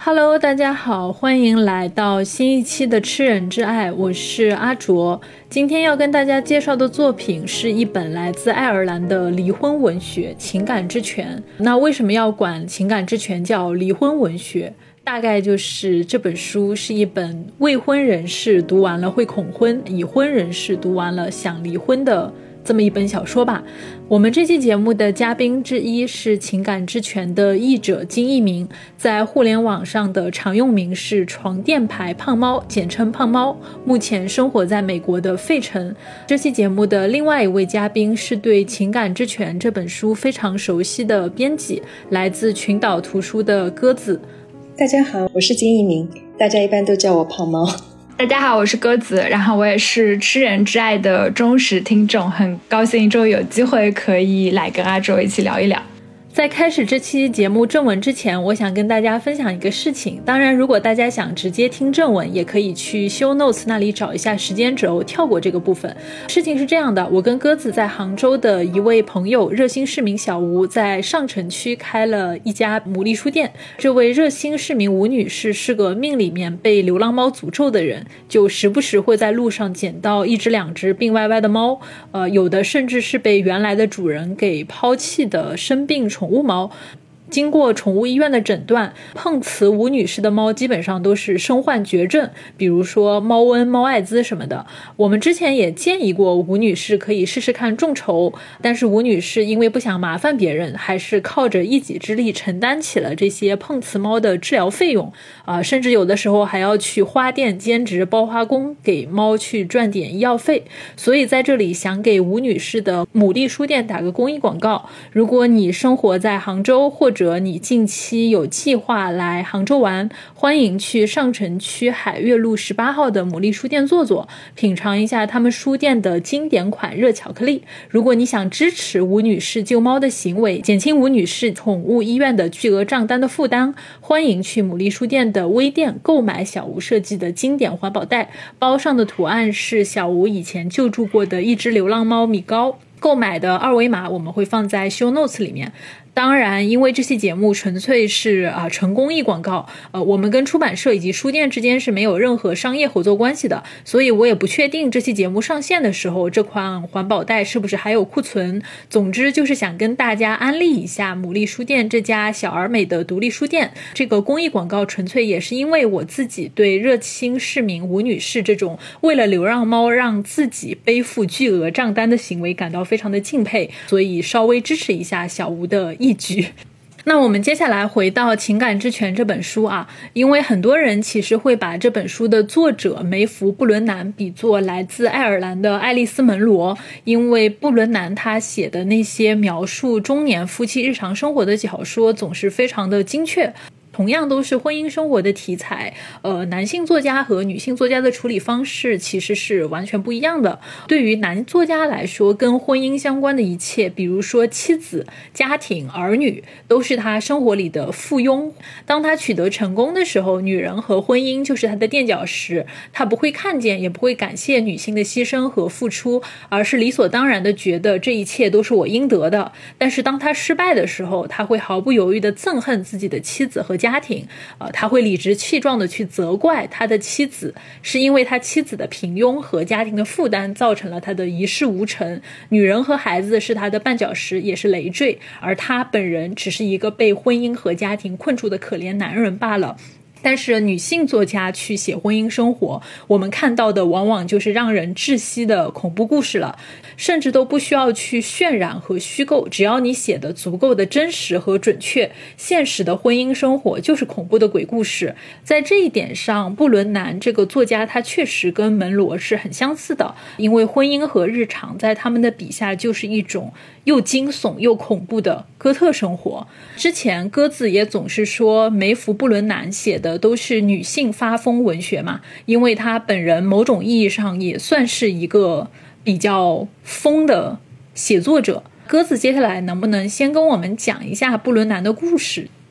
Hello， 大家好，欢迎来到新一期的吃人之爱，我是阿卓。今天要跟大家介绍的作品是一本来自爱尔兰的离婚文学《情感之泉》。那为什么要管《情感之泉》叫离婚文学？大概就是这本书是一本未婚人士读完了会恐婚，已婚人士读完了想离婚的这么一本小说吧。我们这期节目的嘉宾之一是情感之泉的译者金一鸣，在互联网上的常用名是床垫牌胖猫，简称胖猫，目前生活在美国的费城。这期节目的另外一位嘉宾是对情感之泉这本书非常熟悉的编辑，来自群岛图书的鸽子。 大家好，我是金一鸣，大家一般都叫我胖猫。 大家好，我是鸽子，然后我也是吃人之爱的忠实听众，很高兴终于有机会可以来跟阿卓一起聊一聊。 在开始这期节目正文之前，我想跟大家分享一个事情。当然，如果大家想直接听正文，也可以去 show notes 那里找一下时间轴，跳过这个部分。事情是这样的，我跟鸽子在杭州的一位朋友热心市民小吴，在上城区开了一家牡蛎书店。这位热心市民吴女士是个命里面被流浪猫诅咒的人，就时不时会在路上捡到一只两只病歪歪的猫，有的甚至是被原来的主人给抛弃的生病宠物猫。经过宠物医院的诊断，碰瓷吴女士的猫基本上都是身患绝症，比如说猫瘟、猫艾滋什么的。我们之前也建议过吴女士可以试试看众筹，但是吴女士因为不想麻烦别人，还是靠着一己之力承担起了这些碰瓷猫的治疗费用，甚至有的时候还要去花店兼职包花工，给猫去赚点医药费。所以在这里想给吴女士的牡蛎书店打个公益广告，如果你生活在杭州，或者你近期有计划来杭州玩，欢迎去上城区海悦路18号的牡蛎书店坐坐，品尝一下他们书店的经典款热巧克力。如果你想支持吴女士救猫的行为，减轻吴女士宠物医院的巨额账单的负担，欢迎去牡蛎书店的微店购买小吴设计的经典环保袋，包上的图案是小吴以前救助过的一只流浪猫米高。购买的二维码我们会放在 show notes 里面。当然，因为这期节目纯粹是纯公益广告，我们跟出版社以及书店之间是没有任何商业合作关系的，所以我也不确定这期节目上线的时候，这款环保袋是不是还有库存。总之就是想跟大家安利一下牡蛎书店这家小而美的独立书店。这个公益广告纯粹也是因为我自己对热心市民吴女士这种为了流浪猫让自己背负巨额账单的行为感到非常的敬佩，所以稍微支持一下小吴的义举。那我们接下来回到《情感之泉》这本书啊，因为很多人其实会把这本书的作者梅芙·布伦南比作来自爱尔兰的爱丽丝·门罗，因为布伦南他写的那些描述中年夫妻日常生活的小说总是非常的精确。同样都是婚姻生活的题材，男性作家和女性作家的处理方式其实是完全不一样的。对于男作家来说，跟婚姻相关的一切，比如说妻子、家庭、儿女，都是他生活里的附庸。当他取得成功的时候，女人和婚姻就是他的垫脚石，他不会看见，也不会感谢女性的牺牲和付出，而是理所当然的觉得这一切都是我应得的。但是当他失败的时候，他会毫不犹豫的憎恨自己的妻子和家庭，他会理直气壮的去责怪他的妻子，是因为他妻子的平庸和家庭的负担造成了他的一事无成。女人和孩子是他的绊脚石，也是累赘，而他本人只是一个被婚姻和家庭困住的可怜男人罢了。但是女性作家去写婚姻生活，我们看到的往往就是让人窒息的恐怖故事了，甚至都不需要去渲染和虚构，只要你写的足够的真实和准确，现实的婚姻生活就是恐怖的鬼故事。在这一点上，布伦南这个作家他确实跟门罗是很相似的，因为婚姻和日常在他们的笔下就是一种又惊悚又恐怖的哥特生活。之前鸽子也总是说梅芙·布伦南写的都是女性发疯文学嘛，因为他本人某种意义上也算是一个比较疯的写作者。鸽子接下来能不能先跟我们讲一下布伦南的故事？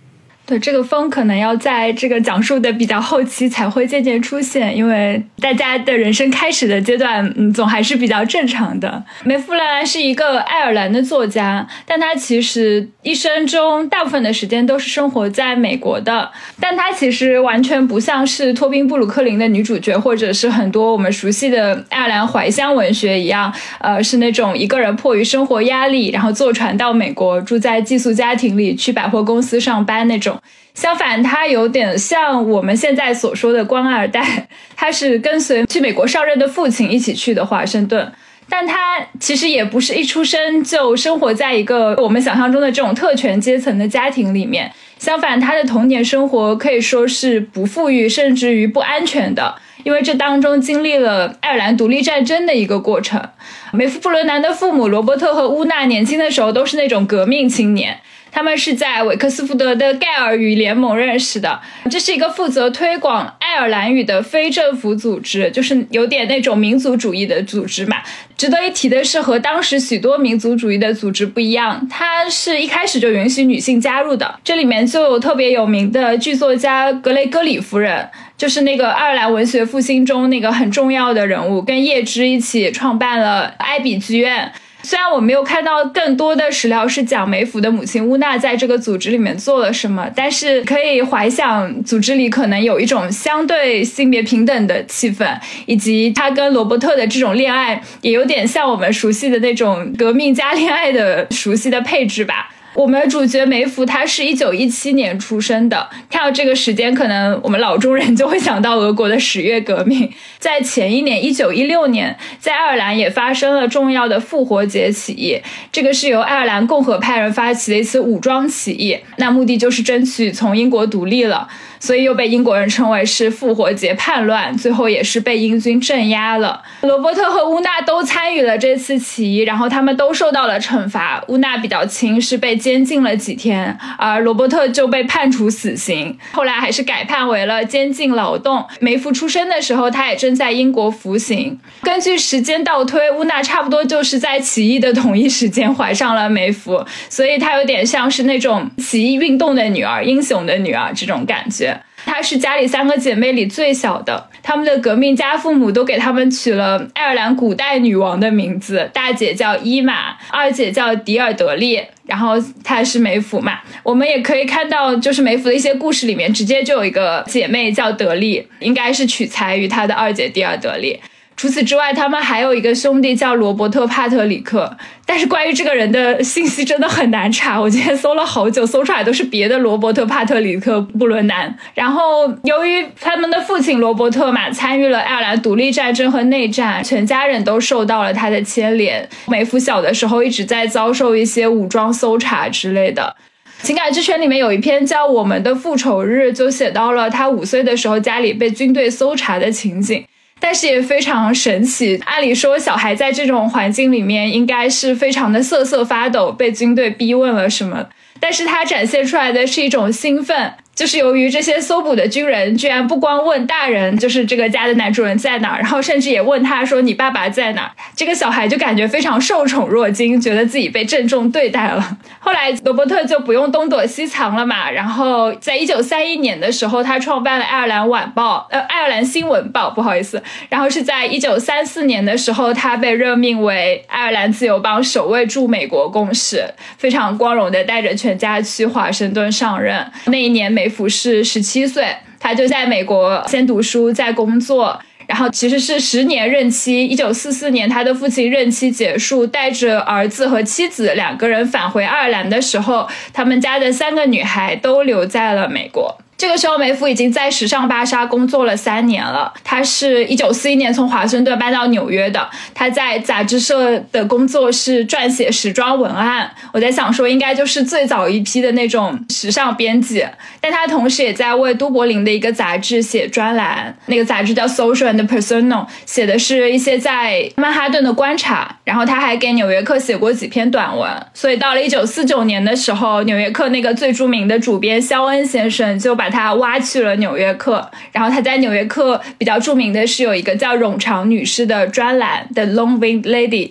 对，这个风可能要在这个讲述的比较后期才会渐渐出现，因为大家的人生开始的阶段，总还是比较正常的。梅芙·布伦南是一个爱尔兰的作家，但他其实一生中大部分的时间都是生活在美国的，但他其实完全不像是托宾·布鲁克林的女主角，或者是很多我们熟悉的爱尔兰怀乡文学一样，是那种一个人迫于生活压力，然后坐船到美国，住在寄宿家庭里，去百货公司上班那种。相反，他有点像我们现在所说的官二代，他是跟随去美国上任的父亲一起去的华盛顿，但他其实也不是一出生就生活在一个我们想象中的这种特权阶层的家庭里面，相反，他的童年生活可以说是不富裕甚至于不安全的，因为这当中经历了爱尔兰独立战争的一个过程。梅芙·布伦南的父母罗伯特和乌娜年轻的时候都是那种革命青年，他们是在韦克斯福德的盖尔语联盟认识的，这是一个负责推广爱尔兰语的非政府组织，就是有点那种民族主义的组织嘛。值得一提的是，和当时许多民族主义的组织不一样，它是一开始就允许女性加入的。这里面就有特别有名的剧作家格雷戈里夫人，就是那个爱尔兰文学复兴中那个很重要的人物，跟叶芝一起创办了艾比剧院。虽然我没有看到更多的史料是讲梅芙的母亲乌娜在这个组织里面做了什么，但是可以怀想组织里可能有一种相对性别平等的气氛，以及她跟罗伯特的这种恋爱也有点像我们熟悉的那种革命加恋爱的熟悉的配置吧。我们的主角梅芙她是1917年出生的，看到这个时间可能我们老中人就会想到俄国的10月革命。在前一年1916年，在爱尔兰也发生了重要的复活节起义，这个是由爱尔兰共和派人发起的一次武装起义，那目的就是争取从英国独立了，所以又被英国人称为是复活节叛乱，最后也是被英军镇压了。罗伯特和乌娜都参与了这次起义，然后他们都受到了惩罚，乌娜比较轻，是被监禁了几天，而罗伯特就被判处死刑，后来还是改判为了监禁劳动。梅芙出生的时候他也正在英国服刑。根据时间倒推，乌娜差不多就是在起义的同一时间怀上了梅芙，所以她有点像是那种起义运动的女儿，英雄的女儿这种感觉。她是家里3个姐妹里最小的，她们的革命家父母都给她们取了爱尔兰古代女王的名字，大姐叫伊玛，二姐叫迪尔德利，然后她是梅芙嘛。我们也可以看到就是梅芙的一些故事里面直接就有一个姐妹叫德利，应该是取材于她的二姐迪尔德利。除此之外，他们还有一个兄弟叫罗伯特·帕特里克，但是关于这个人的信息真的很难查，我今天搜了好久，搜出来都是别的罗伯特·帕特里克·布伦南。然后由于他们的父亲罗伯特嘛参与了爱尔兰独立战争和内战，全家人都受到了他的牵连。梅芙小的时候一直在遭受一些武装搜查之类的。情感之泉里面有一篇叫《我们的复仇日》，就写到了他5岁的时候家里被军队搜查的情景。但是也非常神奇，按理说小孩在这种环境里面应该是非常的瑟瑟发抖，被军队逼问了什么，但是他展现出来的是一种兴奋，就是由于这些搜捕的军人居然不光问大人就是这个家的男主人在哪，然后甚至也问他说你爸爸在哪，这个小孩就感觉非常受宠若惊，觉得自己被郑重对待了。后来罗伯特就不用东躲西藏了嘛，然后在1931年的时候他创办了爱尔兰晚报爱尔兰新闻报，不好意思，然后是在1934年的时候他被任命为爱尔兰自由邦首位驻美国公使，非常光荣的带着全家去华盛顿上任。那一年梅芙是17岁，他就在美国先读书再工作，然后其实是10年任期。1944年他的父亲任期结束，带着儿子和妻子2个人返回爱尔兰的时候，他们家的3个女孩都留在了美国。这个时候梅芙已经在时尚芭莎工作了3年了，她是1941年从华盛顿搬到纽约的，她在杂志社的工作是撰写时装文案，我在想说应该就是最早一批的那种时尚编辑，但她同时也在为都柏林的一个杂志写专栏，那个杂志叫 Social and Personal， 写的是一些在曼哈顿的观察，然后她还给纽约客写过几篇短文，所以到了1949年的时候，纽约客那个最著名的主编肖恩先生就把他挖去了纽约客，然后他在纽约客比较著名的是有一个叫冗长女士的专栏的 Long Winged Lady，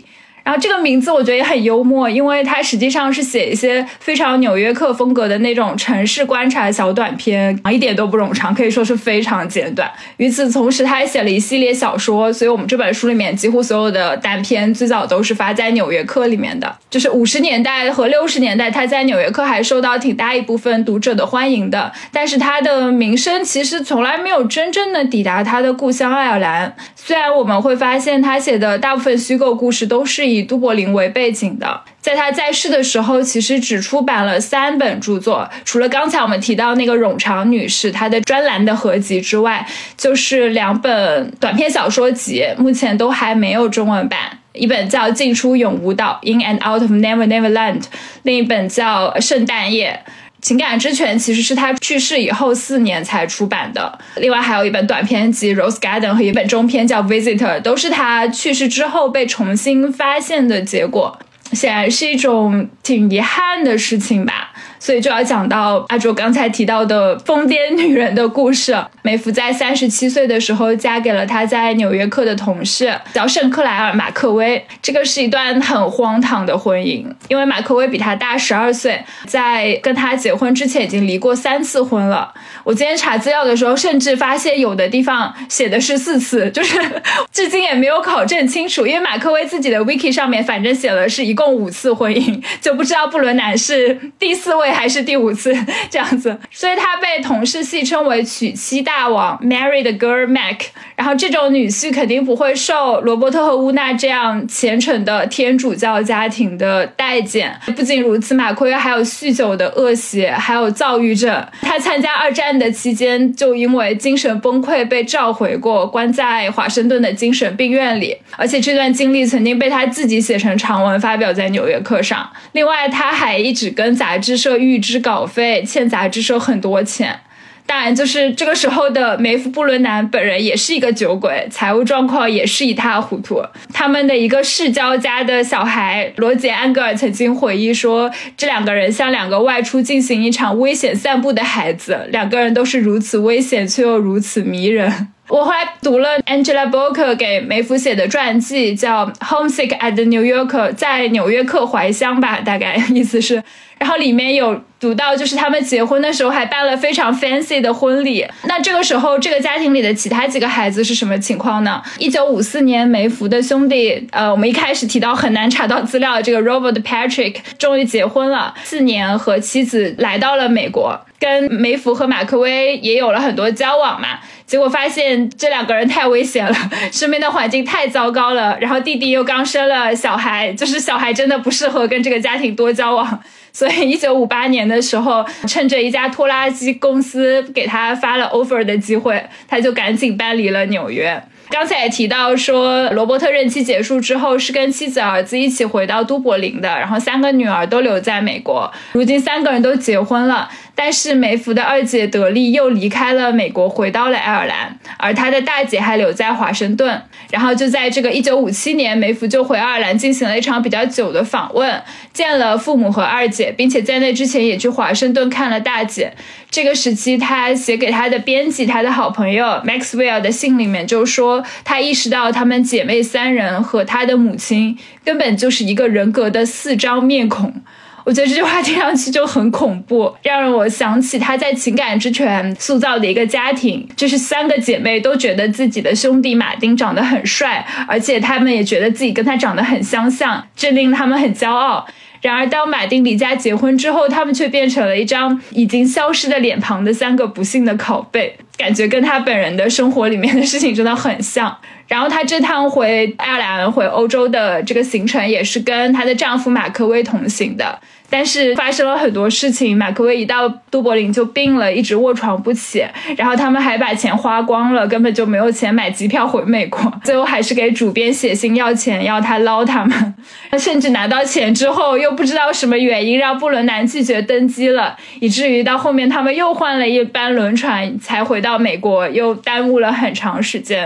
然后这个名字我觉得也很幽默，因为它实际上是写一些非常纽约客风格的那种城市观察小短篇，一点都不冗长，可以说是非常简短。与此同时他还写了一系列小说，所以我们这本书里面几乎所有的单篇最早都是发在纽约客里面的，就是50年代和60年代他在纽约客还受到挺大一部分读者的欢迎的，但是他的名声其实从来没有真正的抵达他的故乡爱尔兰。虽然我们会发现他写的大部分虚构故事都是以都柏林为背景的，在他在世的时候其实只出版了3本著作，除了刚才我们提到那个冗长女士她的专栏的合集之外，就是2本短篇小说集，目前都还没有中文版，一本叫进出永无岛 In and Out of Never Neverland， 另一本叫圣诞夜。情感之泉其实是他去世以后4年才出版的，另外还有一本短篇集 Rose Garden 和一本中篇叫 Visitor， 都是他去世之后被重新发现的结果，显然是一种挺遗憾的事情吧。所以就要讲到阿卓刚才提到的疯癫女人的故事。梅芙在37岁的时候嫁给了她在纽约客的同事，叫圣克莱尔·马克威。这个是一段很荒唐的婚姻，因为马克威比她大12岁，在跟她结婚之前已经离过3次婚了。我今天查资料的时候甚至发现有的地方写的是4次，就是至今也没有考证清楚，因为马克威自己的 wiki 上面反正写了是一共5次婚姻，就不知道布伦南是第4位还是第5次这样子。所以他被同事戏称为娶妻大王 Married Girl Mac， 然后这种女婿肯定不会受罗伯特和乌娜这样虔诚的天主教家庭的待见。不仅如此，马克威还有酗酒的恶习，还有躁郁症。他参加2战的期间就因为精神崩溃被召回过，关在华盛顿的精神病院里，而且这段经历曾经被他自己写成长文发表在纽约客上。另外他还一直跟杂志社预支稿费，欠杂志社很多钱。当然就是这个时候的梅芙·布伦南本人也是一个酒鬼，财务状况也是一塌糊涂。他们的一个世交家的小孩罗杰·安格尔曾经回忆说，这2个人像2个外出进行一场危险散步的孩子，2个人都是如此危险却又如此迷人。我后来读了 Angela Boker 给梅芙写的传记，叫 Homesick at the New Yorker， 在纽约客怀乡吧，大概意思是。然后里面有读到就是他们结婚的时候还办了非常 fancy 的婚礼。那这个时候这个家庭里的其他几个孩子是什么情况呢？1954年梅芙的兄弟我们一开始提到很难查到资料的这个 Robert Patrick 终于结婚了，4年和妻子来到了美国，跟梅芙和马克威也有了很多交往嘛。结果发现这2个人太危险了，身边的环境太糟糕了，然后弟弟又刚生了小孩，就是小孩真的不适合跟这个家庭多交往。所以1958年的时候，趁着一家拖拉机公司给他发了 offer 的机会，他就赶紧搬离了纽约。刚才也提到说罗伯特任期结束之后是跟妻子儿子一起回到都柏林的，然后3个女儿都留在美国，如今3个人都结婚了。但是梅芙的2姐德莉又离开了美国回到了爱尔兰，而她的大姐还留在华盛顿。然后就在这个1957年，梅芙就回爱尔兰进行了一场比较久的访问，见了父母和2姐，并且在那之前也去华盛顿看了大姐。这个时期他写给他的编辑他的好朋友 Maxwell 的信里面就说，他意识到他们姐妹3人和他的母亲根本就是一个人格的4张面孔。我觉得这句话听上去就很恐怖，让我想起他在情感之泉塑造的一个家庭，就是3个姐妹都觉得自己的兄弟马丁长得很帅，而且他们也觉得自己跟他长得很相像，这令他们很骄傲。然而当马丁离家结婚之后，他们却变成了一张已经消失的脸庞的3个不幸的拷贝，感觉跟他本人的生活里面的事情真的很像。然后她这趟回爱尔兰回欧洲的这个行程也是跟她的丈夫马克威同行的，但是发生了很多事情，马克威一到都柏林就病了，一直卧床不起，然后他们还把钱花光了，根本就没有钱买机票回美国，最后还是给主编写信要钱，要他捞他们，甚至拿到钱之后又不知道什么原因让布伦南拒绝登机了，以至于到后面他们又换了一班轮船才回到美国，又耽误了很长时间。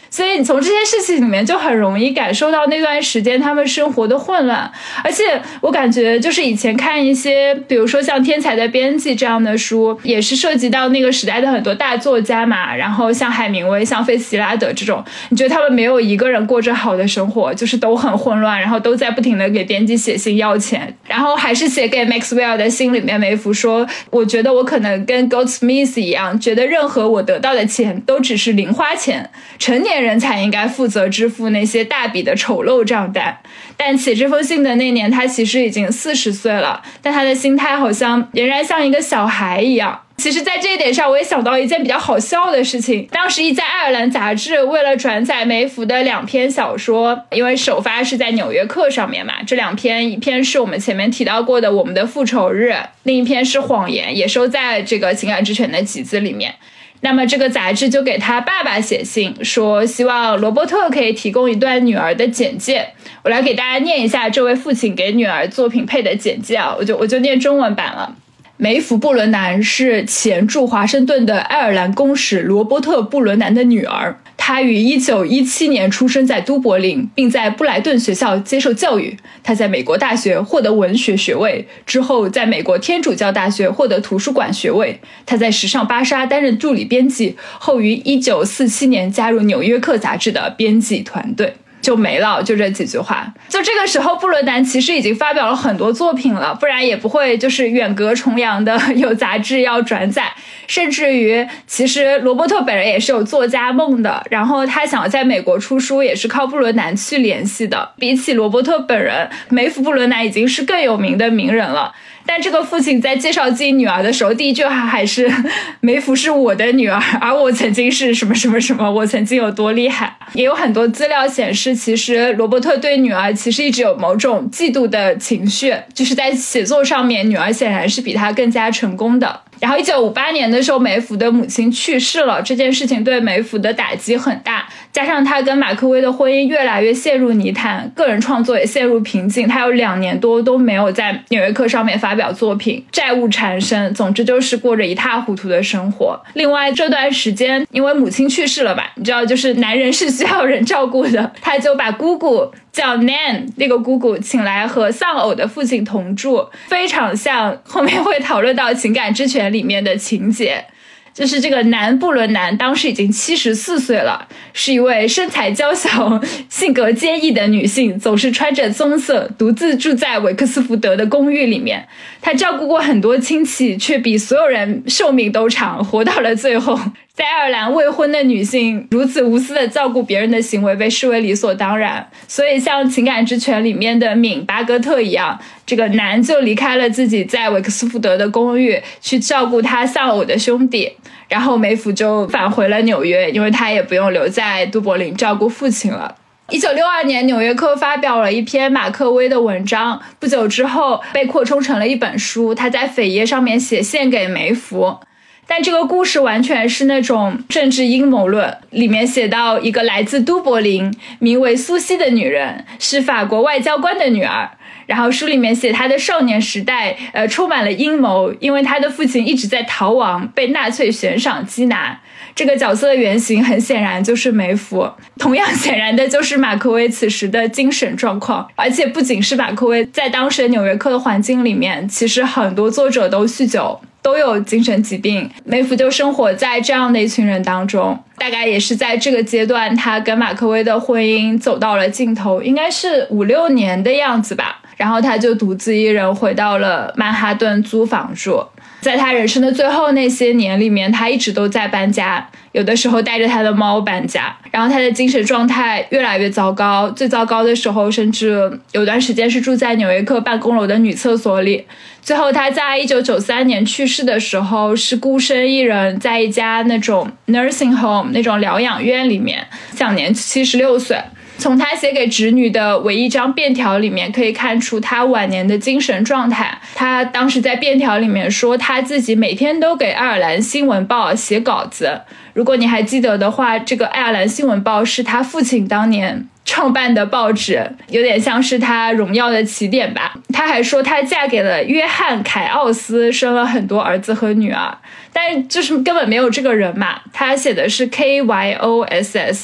所以你从这些事情里面就很容易感受到那段时间他们生活的混乱。而且我感觉就是以前看一些比如说像《天才的编辑》这样的书，也是涉及到那个时代的很多大作家嘛，然后像海明威像费茨西拉德这种，你觉得他们没有一个人过着好的生活，就是都很混乱，然后都在不停的给编辑写信要钱。然后还是写给 Maxwell 的信里面，梅芙说，我觉得我可能跟 Goldsmith 一样，觉得任何我得到的钱都只是零花钱，成年人才应该负责支付那些大笔的丑陋账单。但写这封信的那年他其实已经40岁了，但他的心态好像仍然像一个小孩一样。其实在这一点上我也想到一件比较好笑的事情，当时一家爱尔兰杂志为了转载梅芙的2篇小说，因为首发是在纽约客上面嘛，这2篇，一篇是我们前面提到过的我们的复仇日，另一篇是谎言，也收在这个情感之泉的集子里面。那么这个杂志就给他爸爸写信，说希望罗伯特可以提供一段女儿的简介。我来给大家念一下这位父亲给女儿作品配的简介啊，我就念中文版了。梅芙·布伦南是前驻华盛顿的爱尔兰公使罗伯特·布伦南的女儿，她于1917年出生在都柏林，并在布莱顿学校接受教育。她在美国大学获得文学学位，之后在美国天主教大学获得图书馆学位。她在时尚芭莎担任助理编辑，后于1947年加入纽约客杂志的编辑团队。就没了，就这几句话。就这个时候布伦南其实已经发表了很多作品了，不然也不会就是远隔重洋的有杂志要转载。甚至于其实罗伯特本人也是有作家梦的，然后他想要在美国出书也是靠布伦南去联系的。比起罗伯特本人，梅芙·布伦南已经是更有名的名人了。但这个父亲在介绍自己女儿的时候，第一句话还是梅芙是我的女儿，而我曾经是什么什么什么，我曾经有多厉害。也有很多资料显示，其实罗伯特对女儿其实一直有某种嫉妒的情绪，就是在写作上面女儿显然是比他更加成功的。然后1958年的时候，梅芙的母亲去世了，这件事情对梅芙的打击很大，加上她跟马克威的婚姻越来越陷入泥潭，个人创作也陷入瓶颈，她有2年多都没有在纽约客上面发表作品，债务缠身，总之就是过着一塌糊涂的生活。另外这段时间因为母亲去世了吧，你知道就是男人是需要人照顾的，他就把姑姑叫 Nan 那个姑姑请来和丧偶的父亲同住，非常像后面会讨论到情感之泉里面的情节。就是这个南布伦南当时已经74岁了，是一位身材娇小性格坚毅的女性，总是穿着棕色，独自住在韦克斯福德的公寓里面。她照顾过很多亲戚，却比所有人寿命都长，活到了最后。在爱尔兰未婚的女性如此无私的照顾别人的行为被视为理所当然，所以像情感之泉里面的敏巴格特一样，这个男就离开了自己在韦克斯福德的公寓去照顾他丧偶的兄弟，然后梅芙就返回了纽约，因为他也不用留在都柏林照顾父亲了。1962年纽约客发表了一篇马克威的文章，不久之后被扩充成了一本书，他在扉页上面写献给梅芙。但这个故事完全是那种政治阴谋论，里面写到一个来自都柏林名为苏西的女人，是法国外交官的女儿，然后书里面写她的少年时代充满了阴谋，因为她的父亲一直在逃亡，被纳粹悬赏缉拿。这个角色的原型很显然就是梅芙，同样显然的就是马克威此时的精神状况。而且不仅是马克威，在当时的纽约客的环境里面，其实很多作者都酗酒，都有精神疾病，梅芙就生活在这样的一群人当中。大概也是在这个阶段，他跟马克威的婚姻走到了尽头，应该是5-6年的样子吧。然后他就独自一人回到了曼哈顿租房住。在他人生的最后那些年里面，他一直都在搬家，有的时候带着他的猫搬家，然后他的精神状态越来越糟糕，最糟糕的时候甚至有段时间是住在纽约客办公楼的女厕所里。最后他在1993年去世的时候是孤身一人，在一家那种 nursing home 那种疗养院里面，享年76岁。从他写给侄女的唯一张便条里面可以看出他晚年的精神状态。他当时在便条里面说他自己每天都给爱尔兰新闻报写稿子，如果你还记得的话，这个爱尔兰新闻报是他父亲当年创办的报纸，有点像是他荣耀的起点吧。他还说他嫁给了约翰·凯奥斯，生了很多儿子和女儿，但就是根本没有这个人嘛。他写的是 KYOSS，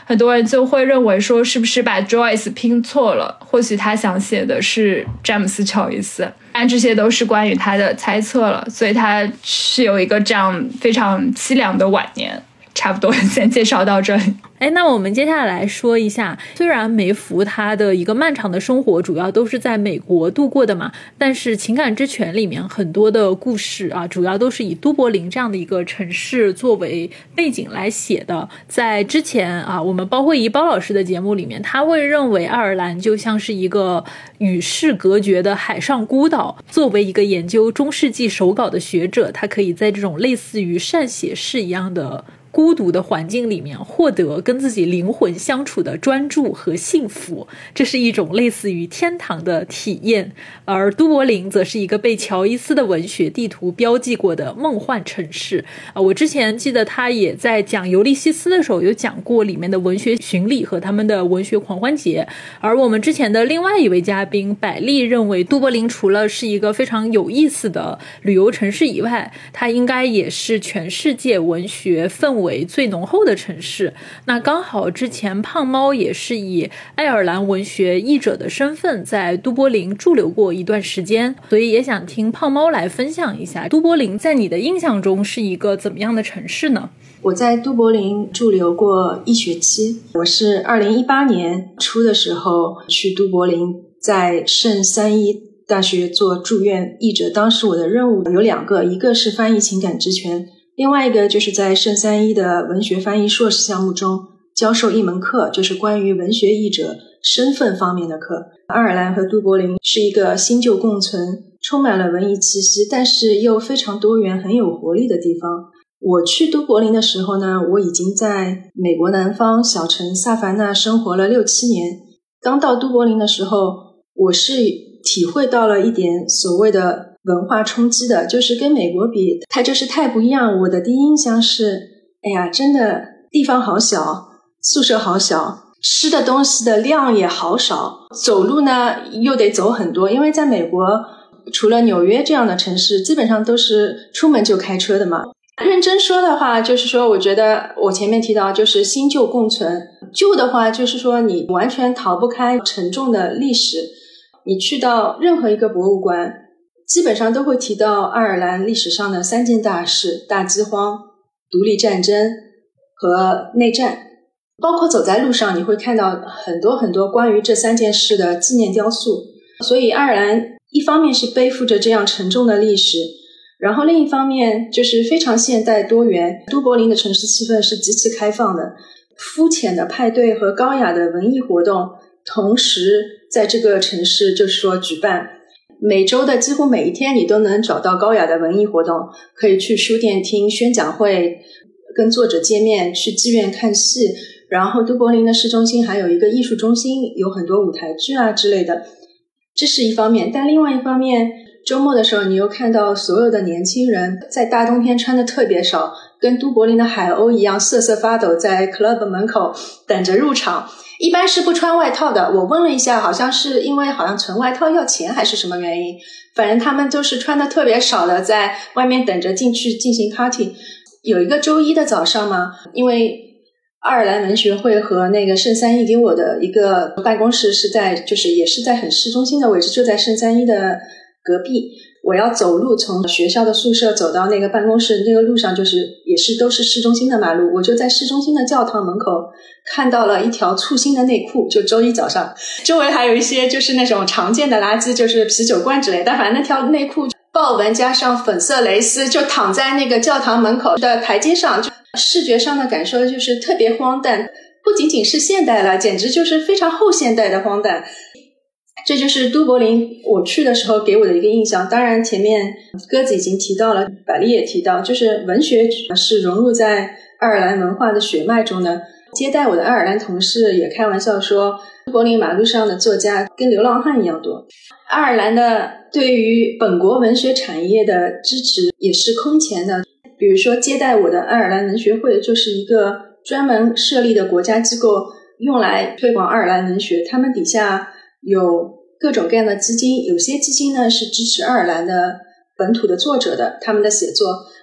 很多人就会认为说是不是把 Joyce 拼错了，或许他想写的是詹姆斯乔伊斯，但这些都是关于他的猜测了，所以他是有一个这样非常凄凉的晚年。差不多先介绍到这里。 那我们接下来说一下，虽然梅芙她的一个漫长的生活主要都是在美国度过的嘛，但是情感之泉里面很多的故事啊，主要都是以都柏林这样的一个城市作为背景来写的。在之前啊，我们包慧仪包老师的节目里面，他会认为爱尔兰就像是一个与世隔绝的海上孤岛。作为一个研究中世纪手稿的学者，他可以在这种类似于善写诗一样的孤独的环境里面获得跟自己灵魂相处的专注和幸福，这是一种类似于天堂的体验。而都柏林则是一个被乔伊斯的文学地图标记过的梦幻城市。我之前记得他也在讲尤利西斯的时候有讲过里面的文学巡礼和他们的文学狂欢节。而我们之前的另外一位嘉宾百丽认为，都柏林除了是一个非常有意思的旅游城市以外，它应该也是全世界文学氛围最浓厚的城市。那刚好之前胖猫也是以爱尔兰文学译者的身份在都柏林驻留过一段时间，所以也想听胖猫来分享一下都柏林在你的印象中是一个怎么样的城市呢？ 我在都柏林驻留过1学期，我是2018年初的时候去都柏林，在圣三一大学做住院译者。当时我的任务有2个，一个是翻译情感之泉，另外一个就是在圣三一的文学翻译硕士项目中教授一门课，就是关于文学译者身份方面的课。爱尔兰和都柏林是一个新旧共存，充满了文艺气息，但是又非常多元很有活力的地方。我去都柏林的时候呢，我已经在美国南方小城萨凡纳生活了6-7年。刚到都柏林的时候，我是体会到了一点所谓的文化冲击的，就是跟美国比，它就是太不一样。我的第一印象是，哎呀，真的地方好小，宿舍好小，吃的东西的量也好少，走路呢又得走很多，因为在美国除了纽约这样的城市，基本上都是出门就开车的嘛。认真说的话，就是说我觉得我前面提到就是新旧共存。旧的话就是说你完全逃不开沉重的历史，你去到任何一个博物馆基本上都会提到爱尔兰历史上的3件大事：大饥荒、独立战争和内战。包括走在路上你会看到很多很多关于这3件事的纪念雕塑。所以爱尔兰一方面是背负着这样沉重的历史，然后另一方面就是非常现代多元。都柏林的城市气氛是极其开放的，肤浅的派对和高雅的文艺活动同时在这个城市就是说举办。每周的几乎每一天你都能找到高雅的文艺活动，可以去书店听宣讲会，跟作者见面，去妓院看戏。然后都柏林的市中心还有一个艺术中心，有很多舞台剧啊之类的，这是一方面。但另外一方面，周末的时候你又看到所有的年轻人在大冬天穿的特别少，跟都柏林的海鸥一样瑟瑟发抖，在 club 门口等着入场。一般是不穿外套的，我问了一下，好像是因为好像存外套要钱还是什么原因，反正他们都是穿的特别少的，在外面等着进去进行 party。 有一个周一的早上嘛，因为爱尔兰文学会和那个圣三一给我的一个办公室是在就是也是在很市中心的位置，就在圣三一的隔壁。我要走路从学校的宿舍走到那个办公室，那个路上就是也是都是市中心的马路，我就在市中心的教堂门口看到了一条簇新的内裤，就周一早上，周围还有一些就是那种常见的垃圾，就是啤酒罐之类的，但反正那条内裤豹纹加上粉色蕾丝就躺在那个教堂门口的台阶上，就视觉上的感受就是特别荒诞，不仅仅是现代了，简直就是非常后现代的荒诞。这就是都柏林我去的时候给我的一个印象。当然前面鸽子已经提到了，百丽也提到，就是文学是融入在爱尔兰文化的血脉中的。接待我的爱尔兰同事也开玩笑说，都柏林马路上的作家跟流浪汉一样多。爱尔兰的对于本国文学产业的支持也是空前的，比如说接待我的爱尔兰文学会就是一个专门设立的国家机构，用来推广爱尔兰文学。他们底下有各种各样的基金，有些基金呢是支持爱尔兰的本土的作者的他们的写作，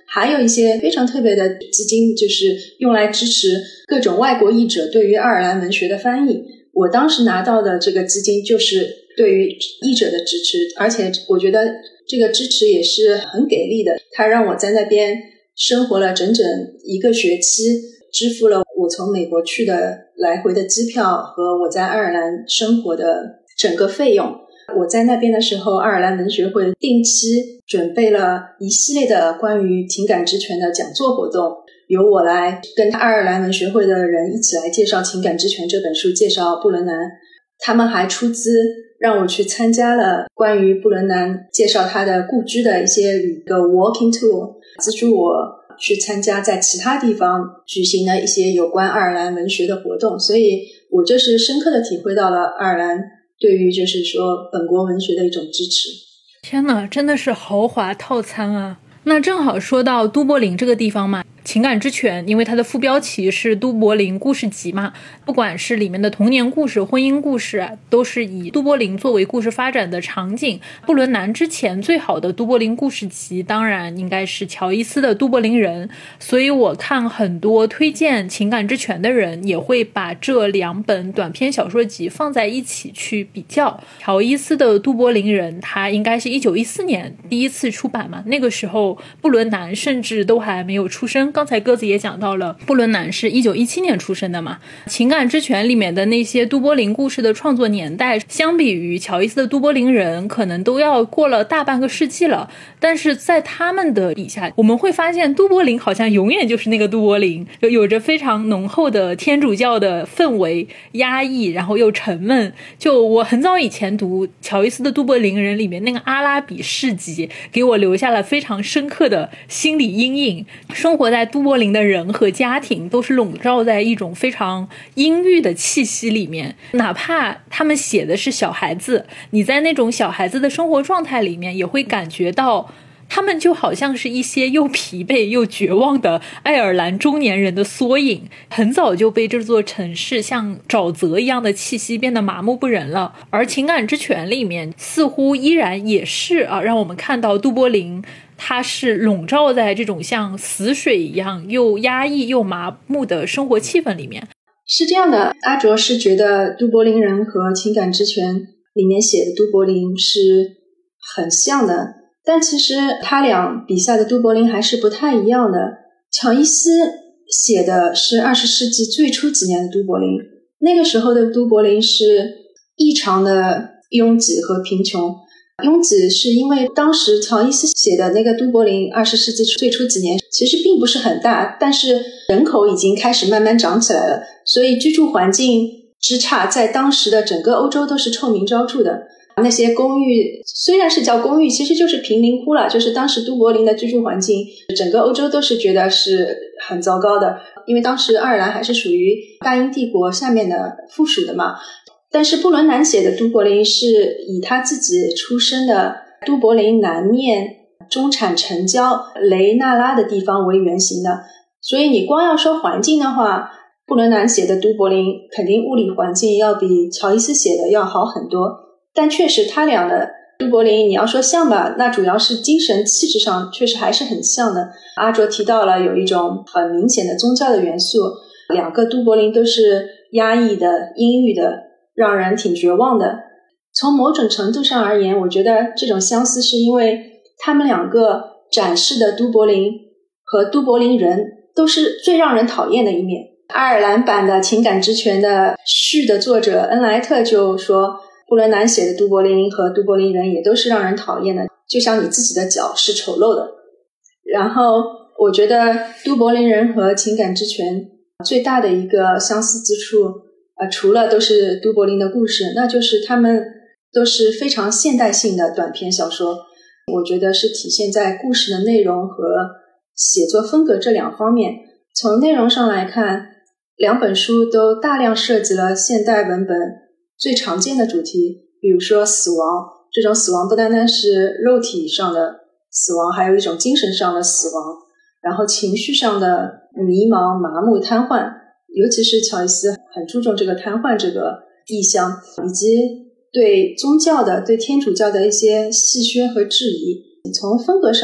还有一些非常特别的基金，就是用来支持各种外国译者对于爱尔兰文学的翻译。我当时拿到的这个基金就是对于译者的支持，而且我觉得这个支持也是很给力的，它让我在那边生活了整整1个学期，支付了我从美国去的来回的机票和我在爱尔兰生活的整个费用。我在那边的时候，爱尔兰文学会定期准备了一系列的关于情感之泉的讲座活动，由我来跟爱尔兰文学会的人一起来介绍《情感之泉》这本书，介绍布伦南。他们还出资让我去参加了关于布伦南介绍他的故居的一些walking tour， 资助我去参加在其他地方举行的一些有关爱尔兰文学的活动。所以我这是深刻的体会到了爱尔兰对于就是说本国文学的一种支持。 天哪，真的是豪华套餐啊！那正好说到都柏林这个地方嘛，情感之泉因为它的副标题是都柏林故事集嘛，不管是里面的童年故事、婚姻故事都是以都柏林作为故事发展的场景。布伦南之前最好的都柏林故事集当然应该是乔伊斯的都柏林人，所以我看很多推荐情感之泉的人也会把这2本短篇小说集放在一起去比较。乔伊斯的都柏林人它应该是1914年第一次出版嘛，那个时候布伦南甚至都还没有出生，刚才鸽子也讲到了，布伦南是1917年出生的嘛。情感之泉里面的那些都柏林故事的创作年代，相比于乔伊斯的都柏林人，可能都要过了大半个世纪了。但是在他们的笔下，我们会发现都柏林好像永远就是那个都柏林，有着非常浓厚的天主教的氛围，压抑然后又沉闷。就我很早以前读乔伊斯的都柏林人里面那个阿拉比市集，给我留下了非常深刻的心理阴影。生活在都柏林的人和家庭都是笼罩在一种非常阴郁的气息里面，哪怕他们写的是小孩子，你在那种小孩子的生活状态里面也会感觉到他们就好像是一些又疲惫又绝望的爱尔兰中年人的缩影，很早就被这座城市像沼泽一样的气息变得麻木不仁了。而情感之泉里面似乎依然也是让我们看到都柏林它是笼罩在这种像死水一样又压抑又麻木的生活气氛里面。 是这样的，阿卓是觉得都柏林人和情感之泉里面写的都柏林是很像的，但其实他俩笔下的都柏林还是不太一样的。乔伊斯写的是20世纪最初几年的都柏林，那个时候的都柏林是异常的拥挤和贫穷。拥挤是因为当时乔伊斯写的那个都柏林20世纪最初几年其实并不是很大，但是人口已经开始慢慢长起来了，所以居住环境之差在当时的整个欧洲都是臭名昭著的。那些公寓虽然是叫公寓，其实就是贫民窟了，就是当时都柏林的居住环境整个欧洲都是觉得是很糟糕的，因为当时爱尔兰还是属于大英帝国下面的附属的嘛。但是布伦南写的都柏林是以他自己出生的都柏林南面中产城郊雷纳拉的地方为原型的，所以你光要说环境的话，布伦南写的都柏林肯定物理环境要比乔伊斯写的要好很多，但确实他俩的都柏林你要说像吧，那主要是精神气质上确实还是很像的。阿卓提到了有一种很明显的宗教的元素，两个都柏林都是压抑的阴郁的，让人挺绝望的。从某种程度上而言，我觉得这种相似是因为他们两个展示的都柏林和都柏林人都是最让人讨厌的一面。爱尔兰版的情感之泉的序的作者恩莱特就说，布伦南写的都柏林和都柏林人也都是让人讨厌的，就像你自己的脚是丑陋的。然后我觉得都柏林人和情感之泉最大的一个相似之处除了都是都柏林的故事，那就是他们都是非常现代性的短篇小说。我觉得是体现在故事的内容和写作风格这两方面。从内容上来看，两本书都大量涉及了现代文本最常见的主题，比如说死亡，这种死亡不单单是肉体上的死亡，还有一种精神上的死亡，然后情绪上的迷茫、麻木、瘫痪，尤其是乔伊斯很注重这个瘫痪这个意象，以及对宗教的、对天主教的一些戏谑和质疑。从风格上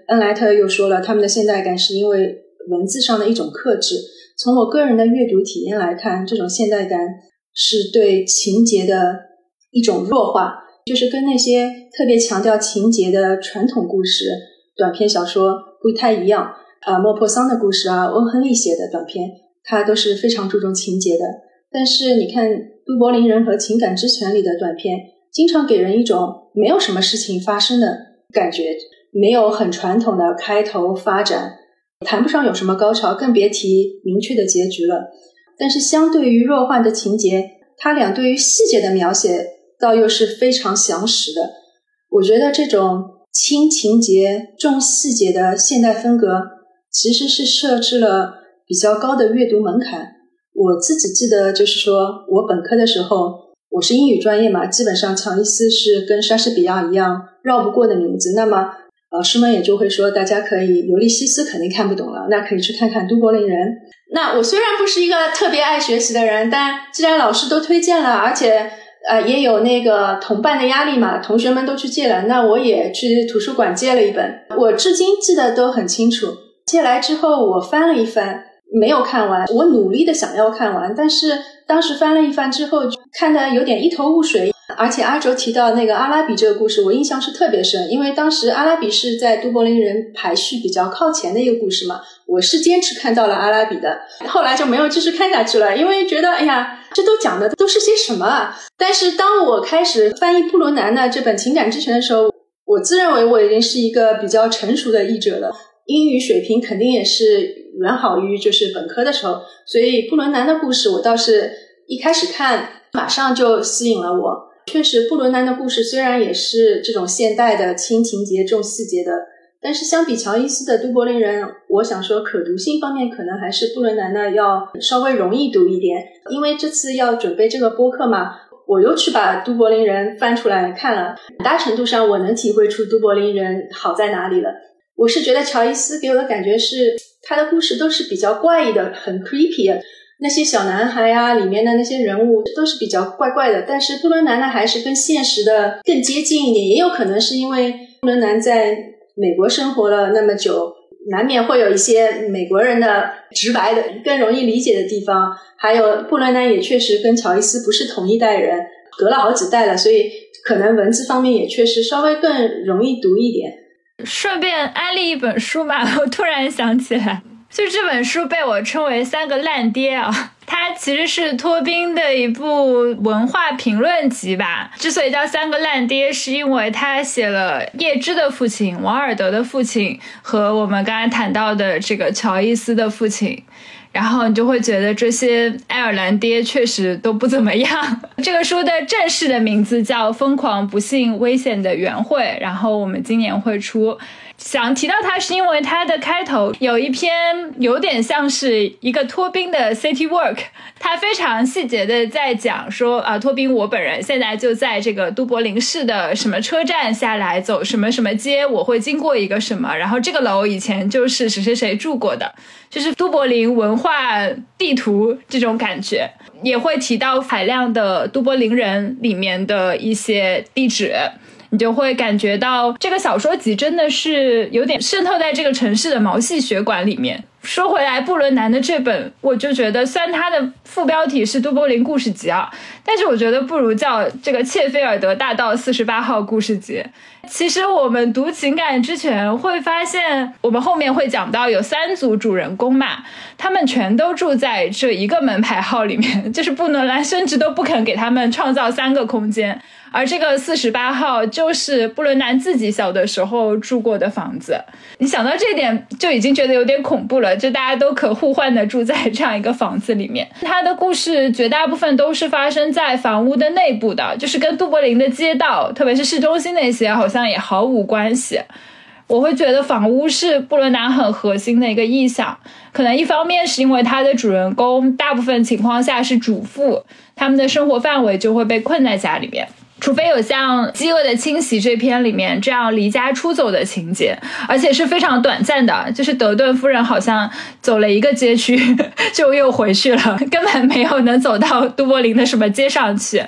恩莱特又说了，他们的现代感是因为文字上的一种克制。从我个人的阅读体验来看，这种现代感是对情节的一种弱化，就是跟那些特别强调情节的传统故事短篇小说不太一样。莫泊桑的故事啊，欧亨利写的短篇，它都是非常注重情节的。但是你看都柏林人和情感之泉里的短篇，经常给人一种没有什么事情发生的感觉，没有很传统的开头发展，谈不上有什么高潮，更别提明确的结局了。但是相对于弱化的情节，他俩对于细节的描写倒又是非常详实的。我觉得这种轻情节重细节的现代风格其实是设置了比较高的阅读门槛。我自己记得就是说，我本科的时候，我是英语专业嘛，基本上乔伊斯是跟莎士比亚一样绕不过的名字，那么老师们也就会说，大家可以尤利西斯肯定看不懂了，那可以去看看都柏林人。那我虽然不是一个特别爱学习的人，但既然老师都推荐了，而且也有那个同伴的压力嘛，同学们都去借了，那我也去图书馆借了一本，我至今记得都很清楚。借来之后我翻了一翻，没有看完，我努力的想要看完，但是当时翻了一翻之后看得有点一头雾水。而且阿卓提到那个阿拉比这个故事，我印象是特别深，因为当时阿拉比是在都柏林人排序比较靠前的一个故事嘛，我是坚持看到了阿拉比的，后来就没有继续看下去了，因为觉得哎呀，这都讲的都是些什么啊。但是当我开始翻译布伦南的这本情感之泉的时候，我自认为我已经是一个比较成熟的译者了，英语水平肯定也是远好于就是本科的时候，所以布伦南的故事我倒是一开始看马上就吸引了我。确实布伦南的故事虽然也是这种现代的轻情节重细节的，但是相比乔伊斯的都柏林人，我想说可读性方面可能还是布伦南的要稍微容易读一点。因为这次要准备这个播客嘛，我又去把都柏林人翻出来看了，很大程度上我能体会出都柏林人好在哪里了。我是觉得乔伊斯给我的感觉是他的故事都是比较怪异的，很 creepy，那些小男孩啊，里面的那些人物都是比较怪怪的，但是布伦南呢还是跟现实的更接近一点，也有可能是因为布伦南在美国生活了那么久，难免会有一些美国人的直白的更容易理解的地方，还有布伦南也确实跟乔伊斯不是同一代人，隔了好几代了，所以可能文字方面也确实稍微更容易读一点。 顺便安利一本书嘛，我突然想起来，就这本书被我称为3个烂爹啊，它其实是托宾的一部文化评论集吧。之所以叫3个烂爹，是因为他写了叶芝的父亲、王尔德的父亲和我们刚才谈到的这个乔伊斯的父亲，然后你就会觉得这些爱尔兰爹确实都不怎么样。这个书的正式的名字叫《疯狂不幸危险的圆会》，然后我们今年会出。想提到它是因为它的开头有一篇有点像是一个托宾的 city work， 它非常细节的在讲说托宾我本人现在就在这个都柏林市的什么车站下来，走什么什么街，我会经过一个什么，然后这个楼以前就是谁谁谁住过的，就是都柏林文化地图这种感觉。也会提到海量的都柏林人里面的一些地址，你就会感觉到这个小说集真的是有点渗透在这个城市的毛细血管里面。说回来布伦南的这本，我就觉得虽然它的副标题是都柏林故事集啊，但是我觉得不如叫这个切菲尔德大道48号故事集。其实我们读情感之泉会发现，我们后面会讲到有3组主人公嘛，他们全都住在这一个门牌号里面，就是布伦南甚至都不肯给他们创造3个空间，而这个48号就是布伦南自己小的时候住过的房子。你想到这点就已经觉得有点恐怖了，就大家都可互换的住在这样一个房子里面。它的故事绝大部分都是发生在房屋的内部的，就是跟都柏林的街道特别是市中心那些好像也毫无关系。我会觉得房屋是布伦南很核心的一个意象，可能一方面是因为它的主人公大部分情况下是主妇，他们的生活范围就会被困在家里面，除非有像《饥饿的侵袭》这篇里面这样离家出走的情节，而且是非常短暂的，就是德顿夫人好像走了一个街区就又回去了，根本没有能走到都柏林的什么街上去。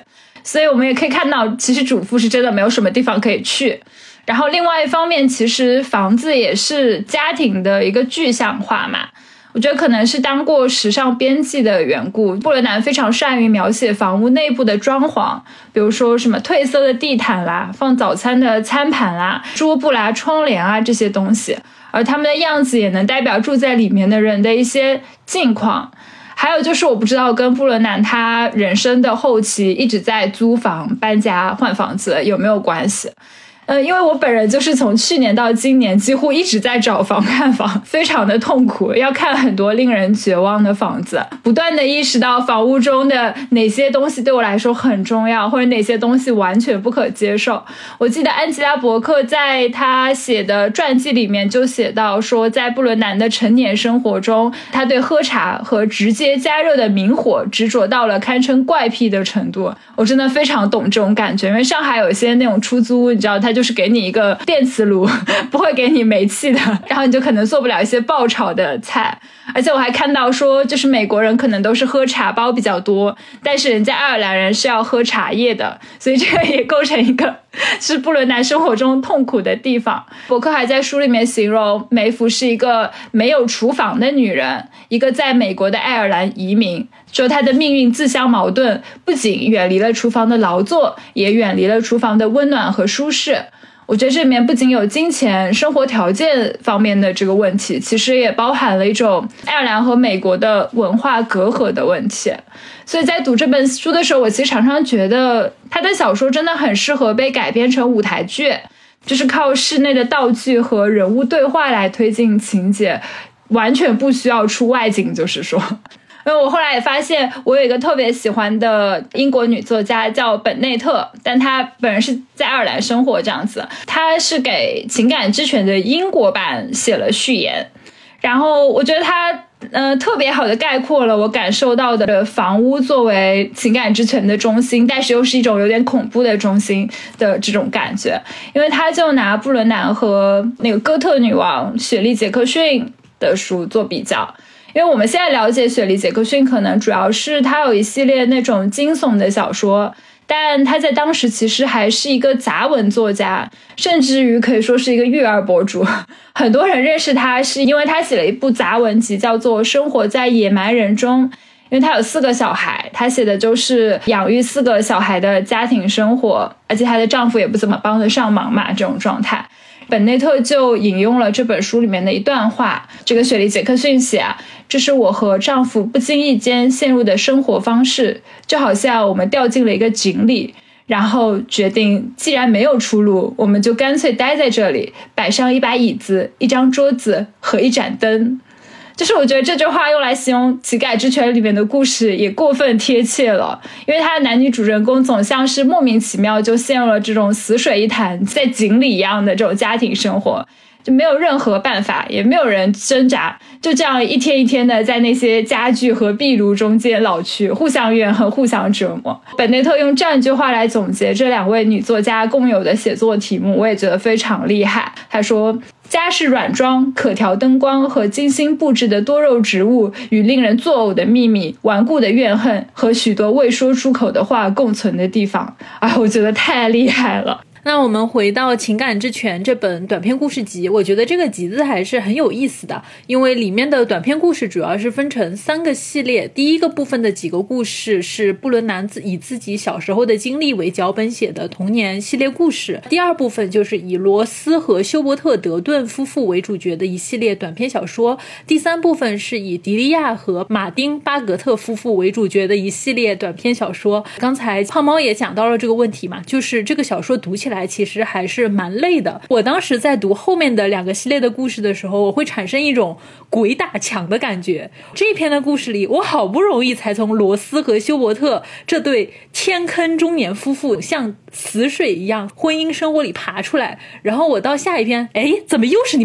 所以我们也可以看到其实主妇是真的没有什么地方可以去。然后另外一方面，其实房子也是家庭的一个具象化嘛，我觉得可能是当过时尚编辑的缘故，布伦南非常善于描写房屋内部的装潢，比如说什么褪色的地毯啦，放早餐的餐盘啦，桌布啦，窗帘啊，这些东西，而他们的样子也能代表住在里面的人的一些境况。还有就是我不知道跟布伦南他人生的后期一直在租房搬家换房子有没有关系。因为我本人就是从去年到今年几乎一直在找房看房，非常的痛苦，要看很多令人绝望的房子，不断的意识到房屋中的哪些东西对我来说很重要，或者哪些东西完全不可接受。我记得安吉拉·伯克在他写的传记里面就写到说，在布伦南的成年生活中，他对喝茶和直接加热的明火执着到了堪称怪癖的程度。我真的非常懂这种感觉，因为上海有一些那种出租屋，你知道它就是给你一个电磁炉，不会给你煤气的，然后你就可能做不了一些爆炒的菜。而且我还看到说，就是美国人可能都是喝茶包比较多，但是人家爱尔兰人是要喝茶叶的，所以这个也构成一个是布伦南生活中痛苦的地方。伯克还在书里面形容梅芙是一个没有厨房的女人，一个在美国的爱尔兰移民，说她的命运自相矛盾，不仅远离了厨房的劳作，也远离了厨房的温暖和舒适。我觉得这里面不仅有金钱生活条件方面的这个问题，其实也包含了一种爱尔兰和美国的文化隔阂的问题。所以在读这本书的时候，我其实常常觉得他的小说真的很适合被改编成舞台剧，就是靠室内的道具和人物对话来推进情节，完全不需要出外景。就是说因为我后来也发现，我有一个特别喜欢的英国女作家叫本内特，但她本人是在爱尔兰生活这样子。她是给《情感之泉》的英国版写了序言，然后我觉得她特别好的概括了我感受到的房屋作为情感之泉的中心，但是又是一种有点恐怖的中心的这种感觉。因为她就拿布伦南和那个哥特女王雪莉·杰克逊的书做比较。因为我们现在了解雪莉·杰克逊可能主要是她有一系列那种惊悚的小说，但她在当时其实还是一个杂文作家，甚至于可以说是一个育儿博主。很多人认识她是因为她写了一部杂文集叫做《生活在野蛮人中》，因为她有4个小孩，她写的就是养育4个小孩的家庭生活，而且她的丈夫也不怎么帮得上忙嘛，这种状态。本内特就引用了这本书里面的一段话，这个雪莉·杰克逊写这是我和丈夫不经意间陷入的生活方式，就好像我们掉进了一个井里，然后决定既然没有出路，我们就干脆待在这里，摆上一把椅子、一张桌子和一盏灯。就是我觉得这句话用来形容《情感之泉》里面的故事也过分贴切了，因为他的男女主人公总像是莫名其妙就陷入了这种死水一潭在井里一样的这种家庭生活，就没有任何办法，也没有人挣扎，就这样一天一天的在那些家具和壁炉中间老去，互相怨恨，互相折磨。本内特用这样一句话来总结这2位女作家共有的写作题目，我也觉得非常厉害。他说，家是软装、可调灯光和精心布置的多肉植物与令人作呕的秘密、顽固的怨恨和许多未说出口的话共存的地方。我觉得太厉害了。 那我们回到《情感之泉》这本短篇故事集，我觉得这个集子还是很有意思的，因为里面的短篇故事主要是分成3个系列。第一个部分的几个故事是布伦南以自己小时候的经历为脚本写的童年系列故事，第二部分就是以罗斯和休伯特·德顿夫妇为主角的一系列短篇小说，第3部分是以迪利亚和马丁·巴格特夫妇为主角的一系列短篇小说。刚才胖猫也讲到了这个问题嘛，就是这个小说读起来其实还是蛮累的。我当时在读后面的2个系列的故事的时候，我会产生一种鬼打墙的感觉。这一篇的故事里，我好不容易才从罗斯和休伯特这对天坑中年夫妇像死水一样婚姻生活里爬出来，然后我到下一篇，怎么又是你们俩？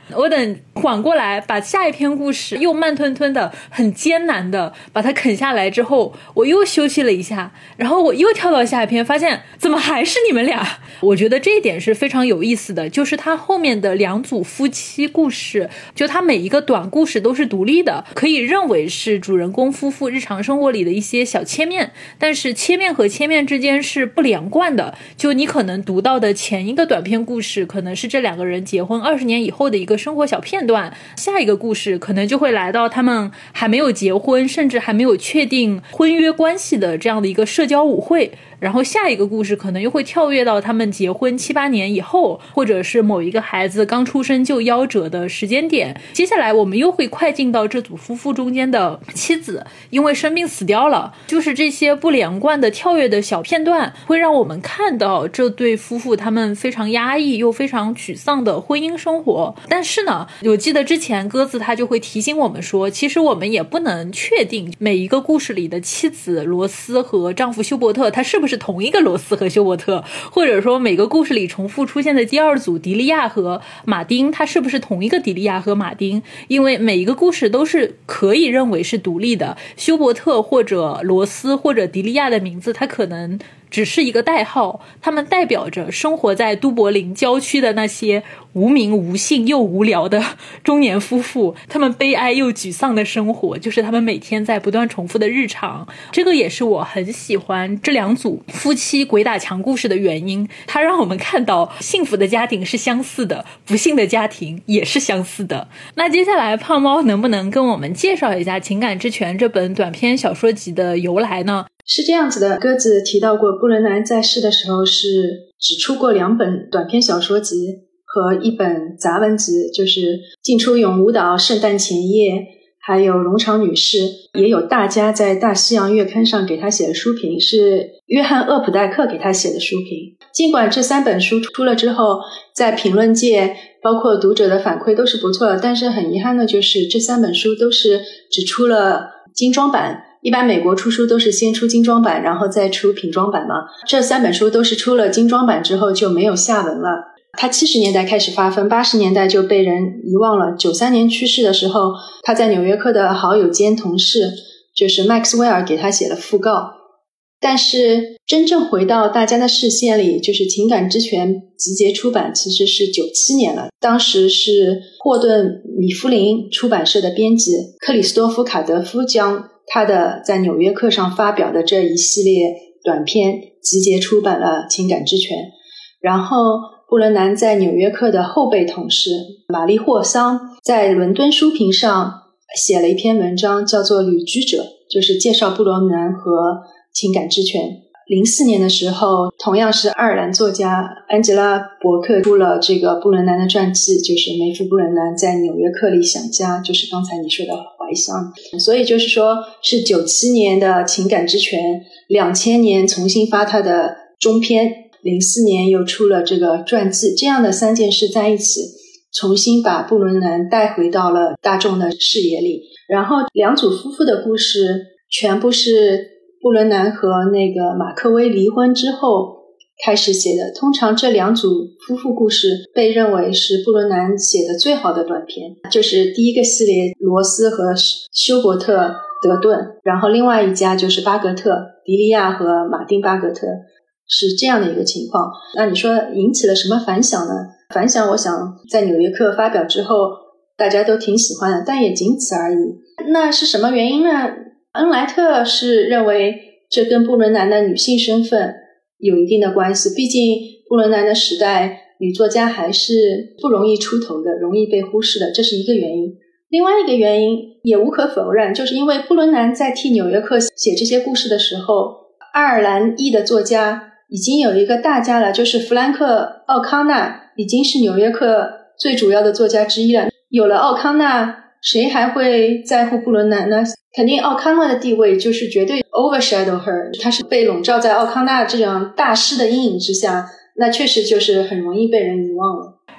我等缓过来把下一篇故事又慢吞吞的很艰难的把它啃下来之后，我又休息了一下，然后我又跳到下一篇，发现怎么还是你们俩。我觉得这一点是非常有意思的，就是它后面的两组夫妻故事，就它每一个短故事都是独立的，可以认为是主人公夫妇日常生活里的一些小切面，但是切面和切面之间是不连贯的。就你可能读到的前一个短篇故事可能是这两个人结婚20年以后的一个生活小片段，下一个故事可能就会来到他们还没有结婚甚至还没有确定婚约关系的这样的一个社交舞会，然后下一个故事可能又会跳跃到他们结婚7、8年以后，或者是某一个孩子刚出生就夭折的时间点。接下来我们又会快进到这组夫妇中间的妻子因为生病死掉了，就是这些不连贯的跳跃的小片段会让我们看到这对夫妇他们非常压抑又非常沮丧的婚姻生活。但是呢，我记得之前鸽子他就会提醒我们说，其实我们也不能确定每一个故事里的妻子罗斯和丈夫休伯特他是不是同一个罗斯和休伯特，或者说每个故事里重复出现的第二组迪利亚和马丁他是不是同一个迪利亚和马丁，因为每一个故事都是可以认为是独立的，休伯特或者罗斯或者迪利亚的名字它可能只是一个代号，他们代表着生活在都柏林郊区的那些无名无姓又无聊的中年夫妇，他们悲哀又沮丧的生活，就是他们每天在不断重复的日常。这个也是我很喜欢这两组夫妻鬼打墙故事的原因，它让我们看到幸福的家庭是相似的，不幸的家庭也是相似的。那接下来胖猫能不能跟我们介绍一下《情感之泉》这本短篇小说集的由来呢？ 是这样子的，鸽子提到过布伦南在世的时候是只出过2本短篇小说集和1本杂文集，就是《进出咏舞蹈》、《圣诞前夜》，还有《农场女士》，也有大家在大西洋月刊上给他写的书评，是约翰·厄普代克给他写的书评。尽管这3本书出了之后在评论界包括读者的反馈都是不错的，但是很遗憾的就是这3本书都是只出了精装版，一般美国出书都是先出精装版然后再出品装版嘛，这3本书都是出了精装版之后就没有下文了。他70年代开始发疯，80年代就被人遗忘了。93年去世的时候，他在纽约客的好友兼同事就是麦克斯韦尔给他写了讣告。但是真正回到大家的视线里，就是《情感之泉》集结出版其实是97年了，当时是霍顿米夫林出版社的编辑克里斯多夫卡德夫将他的在纽约客上发表的这一系列短篇集结出版了《情感之泉》。然后布伦南在纽约客的后辈同事玛丽霍桑在伦敦书评上写了一篇文章叫做《旅居者》，就是介绍布伦南和情感之泉。04年的时候，同样是爱尔兰作家安吉拉·伯克出了这个布伦南的传记，就是梅夫布伦南在纽约客里想家，就是刚才你说的怀乡。所以就是说是97年的情感之泉，2000年重新发他的中篇，04年又出了这个传记，这样的3件事在一起重新把布伦南带回到了大众的视野里。然后两组夫妇的故事全部是布伦南和那个马克威离婚之后开始写的，通常这2组夫妇故事被认为是布伦南写的最好的短篇，就是第一个系列罗斯和休伯特德顿，然后另外一家就是巴格特迪利亚和马丁巴格特，是这样的一个情况。那你说引起了什么反响呢？反响我想在纽约客发表之后大家都挺喜欢的，但也仅此而已。那是什么原因呢？恩莱特是认为这跟布伦南的女性身份有一定的关系，毕竟布伦南的时代女作家还是不容易出头的，容易被忽视的，这是一个原因。另外一个原因也无可否认，就是因为布伦南在替纽约客写这些故事的时候，爱尔兰裔的作家已经有一个大家了，就是弗兰克·奥康纳已经是纽约客最主要的作家之一了。有了奥康纳，谁还会在乎布伦南呢？肯定奥康纳的地位就是绝对 overshadow her， 他是被笼罩在奥康纳这样大师的阴影之下，那确实就是很容易被人遗忘了。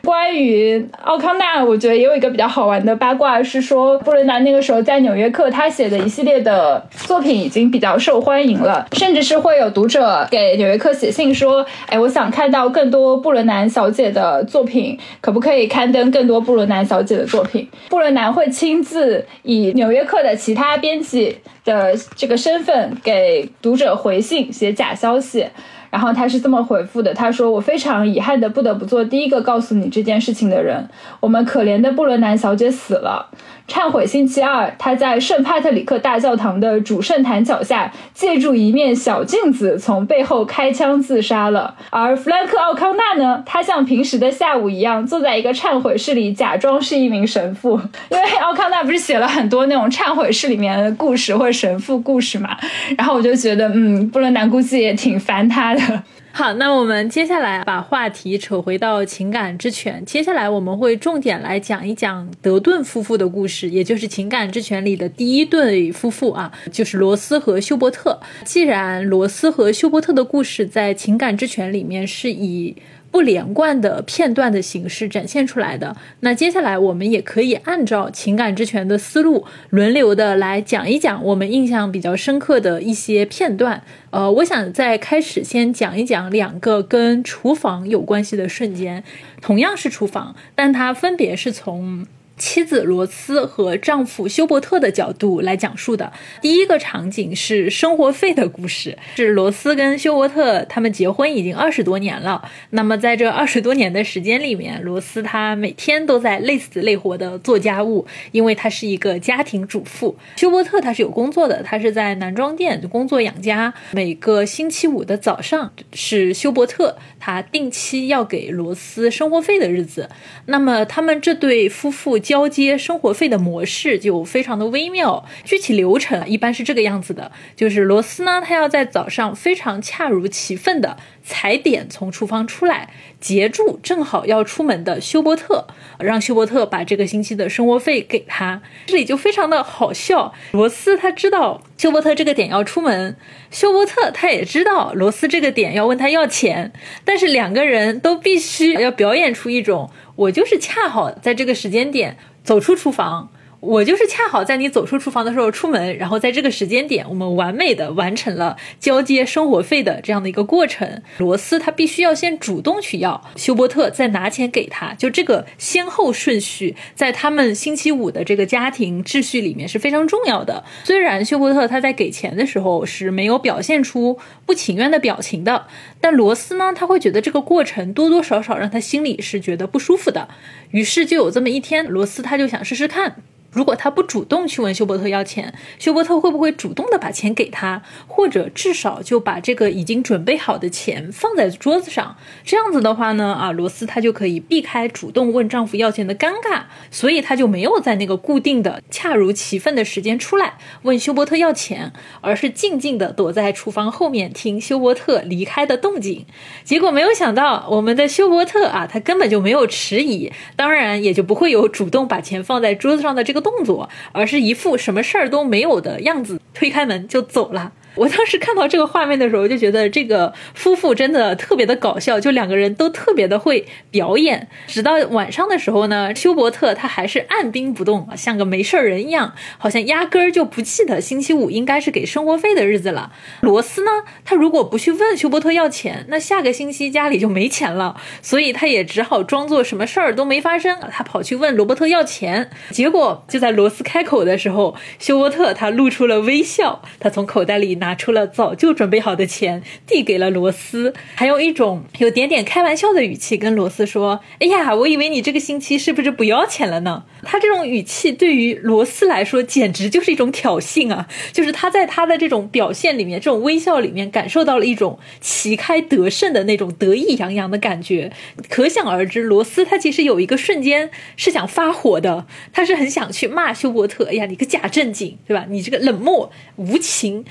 关于奥康纳，我觉得也有一个比较好玩的八卦，是说布伦南那个时候在纽约客他写的一系列的作品已经比较受欢迎了，甚至是会有读者给纽约客写信说，我想看到更多布伦南小姐的作品，可不可以刊登更多布伦南小姐的作品。布伦南会亲自以纽约客的其他编辑的这个身份给读者回信，写假消息。然后他是这么回复的，他说，我非常遗憾的不得不做第一个告诉你这件事情的人，我们可怜的布伦南小姐死了。忏悔星期二，他在圣帕特里克大教堂的主圣坛脚下借助一面小镜子从背后开枪自杀了。而弗兰克·奥康纳呢，他像平时的下午一样坐在一个忏悔室里假装是一名神父，因为奥康纳不是写了很多那种忏悔室里面的故事或者神父故事嘛，然后我就觉得布伦南估计也挺烦他的。 好，那我们接下来把话题扯回到情感之泉，接下来我们会重点来讲一讲德顿夫妇的故事，也就是情感之泉里的第一对夫妇啊，就是罗斯和休伯特。既然罗斯和休伯特的故事在情感之泉里面是以不连贯的片段的形式展现出来的，那接下来我们也可以按照情感之泉的思路轮流的来讲一讲我们印象比较深刻的一些片段。我想在开始先讲一讲两个跟厨房有关系的瞬间，同样是厨房，但它分别是从妻子罗斯和丈夫休伯特的角度来讲述的。第一个场景是生活费的故事，是罗斯跟休伯特他们结婚已经20多年了，那么在这20多年的时间里面，罗斯她每天都在累死累活的做家务，因为她是一个家庭主妇。休伯特他是有工作的，他是在男装店工作养家，每个星期五的早上是休伯特他定期要给罗斯生活费的日子。那么他们这对夫妇交接生活费的模式就非常的微妙，具体流程一般是这个样子的，就是罗斯呢，他要在早上非常恰如其分的踩点从厨房出来，截住正好要出门的休伯特，让休伯特把这个星期的生活费给他。这里就非常的好笑，罗斯他知道休伯特这个点要出门，休伯特他也知道罗斯这个点要问他要钱，但是两个人都必须要表演出一种我就是恰好在这个时间点走出厨房，我就是恰好在你走出厨房的时候出门，然后在这个时间点我们完美的完成了交接生活费的这样的一个过程。罗斯他必须要先主动去要，休伯特再拿钱给他，就这个先后顺序在他们星期五的这个家庭秩序里面是非常重要的。虽然休伯特他在给钱的时候是没有表现出不情愿的表情的，但罗斯呢，他会觉得这个过程多多少少让他心里是觉得不舒服的。于是就有这么一天，罗斯他就想试试看，如果他不主动去问休伯特要钱，休伯特会不会主动的把钱给他，或者至少就把这个已经准备好的钱放在桌子上。这样子的话呢，罗斯他就可以避开主动问丈夫要钱的尴尬，所以他就没有在那个固定的恰如其分的时间出来问休伯特要钱，而是静静的躲在厨房后面听休伯特离开的动静。结果没有想到我们的休伯特他根本就没有迟疑，当然也就不会有主动把钱放在桌子上的这个动作，而是一副什么事儿都没有的样子，推开门就走了。我当时看到这个画面的时候就觉得这个夫妇真的特别的搞笑，就两个人都特别的会表演。直到晚上的时候呢，休伯特他还是按兵不动，像个没事人一样，好像压根儿就不记得星期五应该是给生活费的日子了。罗斯呢，他如果不去问休伯特要钱，那下个星期家里就没钱了，所以他也只好装作什么事儿都没发生，他跑去问罗伯特要钱。结果就在罗斯开口的时候，休伯特他露出了微笑，他从口袋里拿出了早就准备好的钱递给了罗斯，还有一种有点点开玩笑的语气跟罗斯说，哎呀，我以为你这个星期是不是不要钱了呢？他这种语气对于罗斯来说简直就是一种挑衅啊，就是他在他的这种表现里面，这种微笑里面感受到了一种旗开得胜的那种得意洋洋的感觉。可想而知，罗斯他其实有一个瞬间是想发火的，他是很想去骂休伯特，哎呀，你个假正经，对吧？你这个冷漠无情，你不关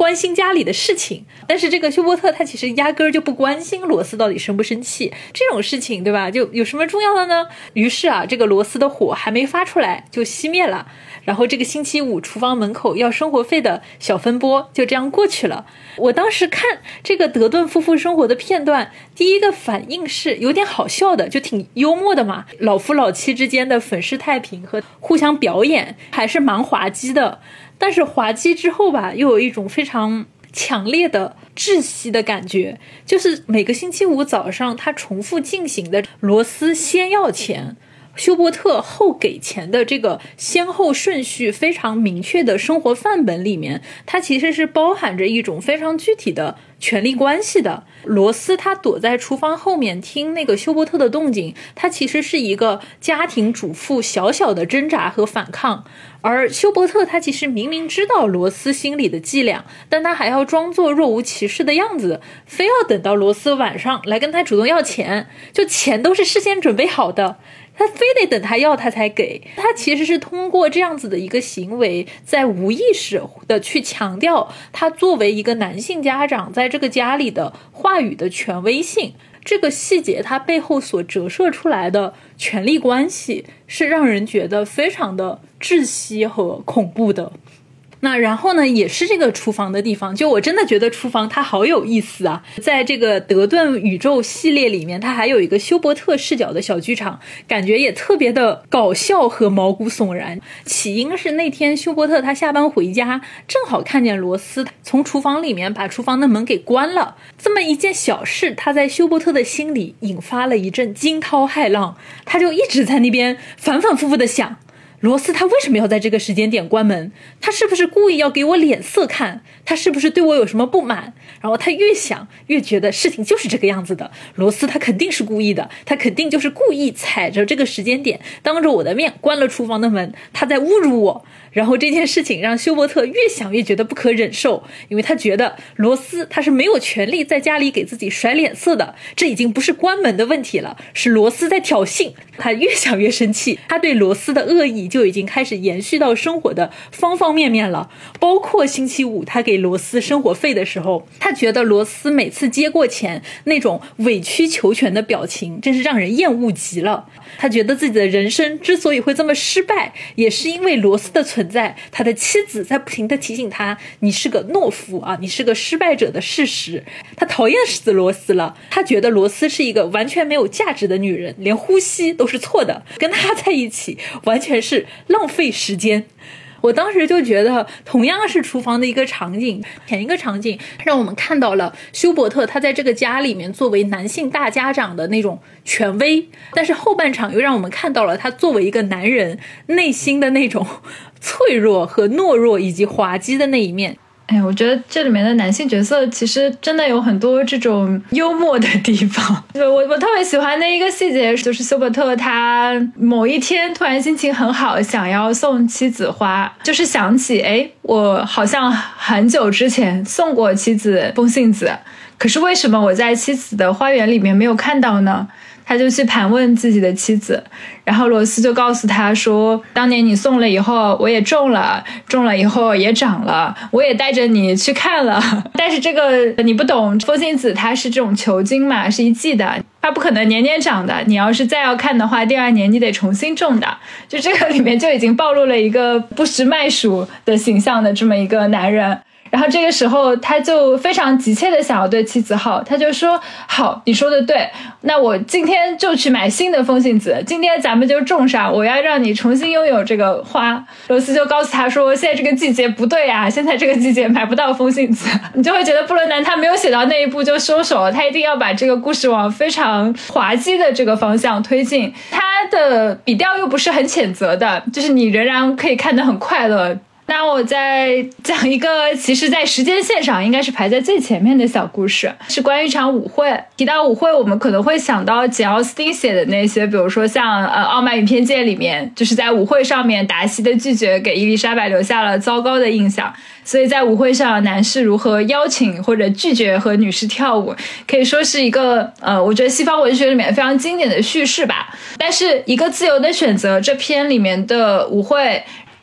关心家里的事情。但是这个休伯特他其实压根儿就不关心罗斯到底生不生气这种事情，对吧？就有什么重要的呢？于是啊，这个罗斯的火还没发出来就熄灭了，然后这个星期五厨房门口要生活费的小风波就这样过去了。我当时看这个德顿夫妇生活的片段，第一个反应是有点好笑的，就挺幽默的嘛，老夫老妻之间的粉饰太平和互相表演还是蛮滑稽的。但是滑稽之后吧，又有一种非常强烈的窒息的感觉，就是每个星期五早上他重复进行的罗斯先要钱休伯特后给钱的这个先后顺序非常明确的生活范本里面，它其实是包含着一种非常具体的权力关系的。罗斯他躲在厨房后面听那个休伯特的动静，他其实是一个家庭主妇小小的挣扎和反抗，而休伯特他其实明明知道罗斯心里的伎俩，但他还要装作若无其事的样子，非要等到罗斯晚上来跟他主动要钱，就钱都是事先准备好的，他非得等他要他才给。他其实是通过这样子的一个行为，在无意识的去强调他作为一个男性家长在这个家里的话语的权威性。这个细节它背后所折射出来的权力关系是让人觉得非常的窒息和恐怖的。那然后呢，也是这个厨房的地方，就我真的觉得厨房它好有意思啊。在这个德顿宇宙系列里面，它还有一个休伯特视角的小剧场，感觉也特别的搞笑和毛骨悚然。起因是那天休伯特他下班回家，正好看见罗斯从厨房里面把厨房的门给关了，这么一件小事，他在休伯特的心里引发了一阵惊涛骇浪，他就一直在那边反反复复的想，罗斯他为什么要在这个时间点关门？他是不是故意要给我脸色看？他是不是对我有什么不满？然后他越想越觉得事情就是这个样子的，罗斯他肯定是故意的，他肯定就是故意踩着这个时间点当着我的面关了厨房的门，他在侮辱我。然后这件事情让休伯特越想越觉得不可忍受，因为他觉得罗斯他是没有权利在家里给自己甩脸色的，这已经不是关门的问题了，是罗斯在挑衅。他越想越生气，他对罗斯的恶意就已经开始延续到生活的方方面面了，包括星期五他给罗斯生活费的时候，他觉得罗斯每次接过钱那种委曲求全的表情真是让人厌恶极了。他觉得自己的人生之所以会这么失败，也是因为罗斯的存在，他的妻子在不停地提醒他，你是个懦夫啊，你是个失败者的事实。他讨厌死罗斯了，他觉得罗斯是一个完全没有价值的女人，连呼吸都是错的，跟他在一起完全是浪费时间。我当时就觉得同样是厨房的一个场景，前一个场景让我们看到了休伯特他在这个家里面作为男性大家长的那种权威，但是后半场又让我们看到了他作为一个男人内心的那种脆弱和懦弱以及滑稽的那一面。 我觉得这里面的男性角色其实真的有很多这种幽默的地方。我特别喜欢的一个细节就是休伯特他某一天突然心情很好，想要送妻子花，就是想起我好像很久之前送过妻子风信子，可是为什么我在妻子的花园里面没有看到呢？他就去盘问自己的妻子，然后罗斯就告诉他说，当年你送了以后我也种了以后也长了，我也带着你去看了，但是这个你不懂，风信子它是这种球茎嘛，是一季的，它不可能年年长的，你要是再要看的话，第二年你得重新种的。就这个里面就已经暴露了一个不识卖薯的形象的这么一个男人。然后这个时候他就非常急切的想要对妻子好，他就说，好，你说的对，那我今天就去买新的风信子，今天咱们就种上，我要让你重新拥有这个花。罗斯就告诉他说，现在这个季节不对啊，现在这个季节买不到风信子。你就会觉得布伦南他没有写到那一步就收手了，他一定要把这个故事往非常滑稽的这个方向推进，他的笔调又不是很谴责的，就是你仍然可以看得很快乐。那我再讲一个其实在时间线上应该是排在最前面的小故事，是关于一场舞会。提到舞会，我们可能会想到简奥斯汀写的那些，比如说像《傲慢与偏见》里面，就是在舞会上面达西的拒绝给伊丽莎白留下了糟糕的印象，所以在舞会上男士如何邀请或者拒绝和女士跳舞，可以说是一个我觉得西方文学里面非常经典的叙事吧。但是一个自由的选择这篇里面的舞会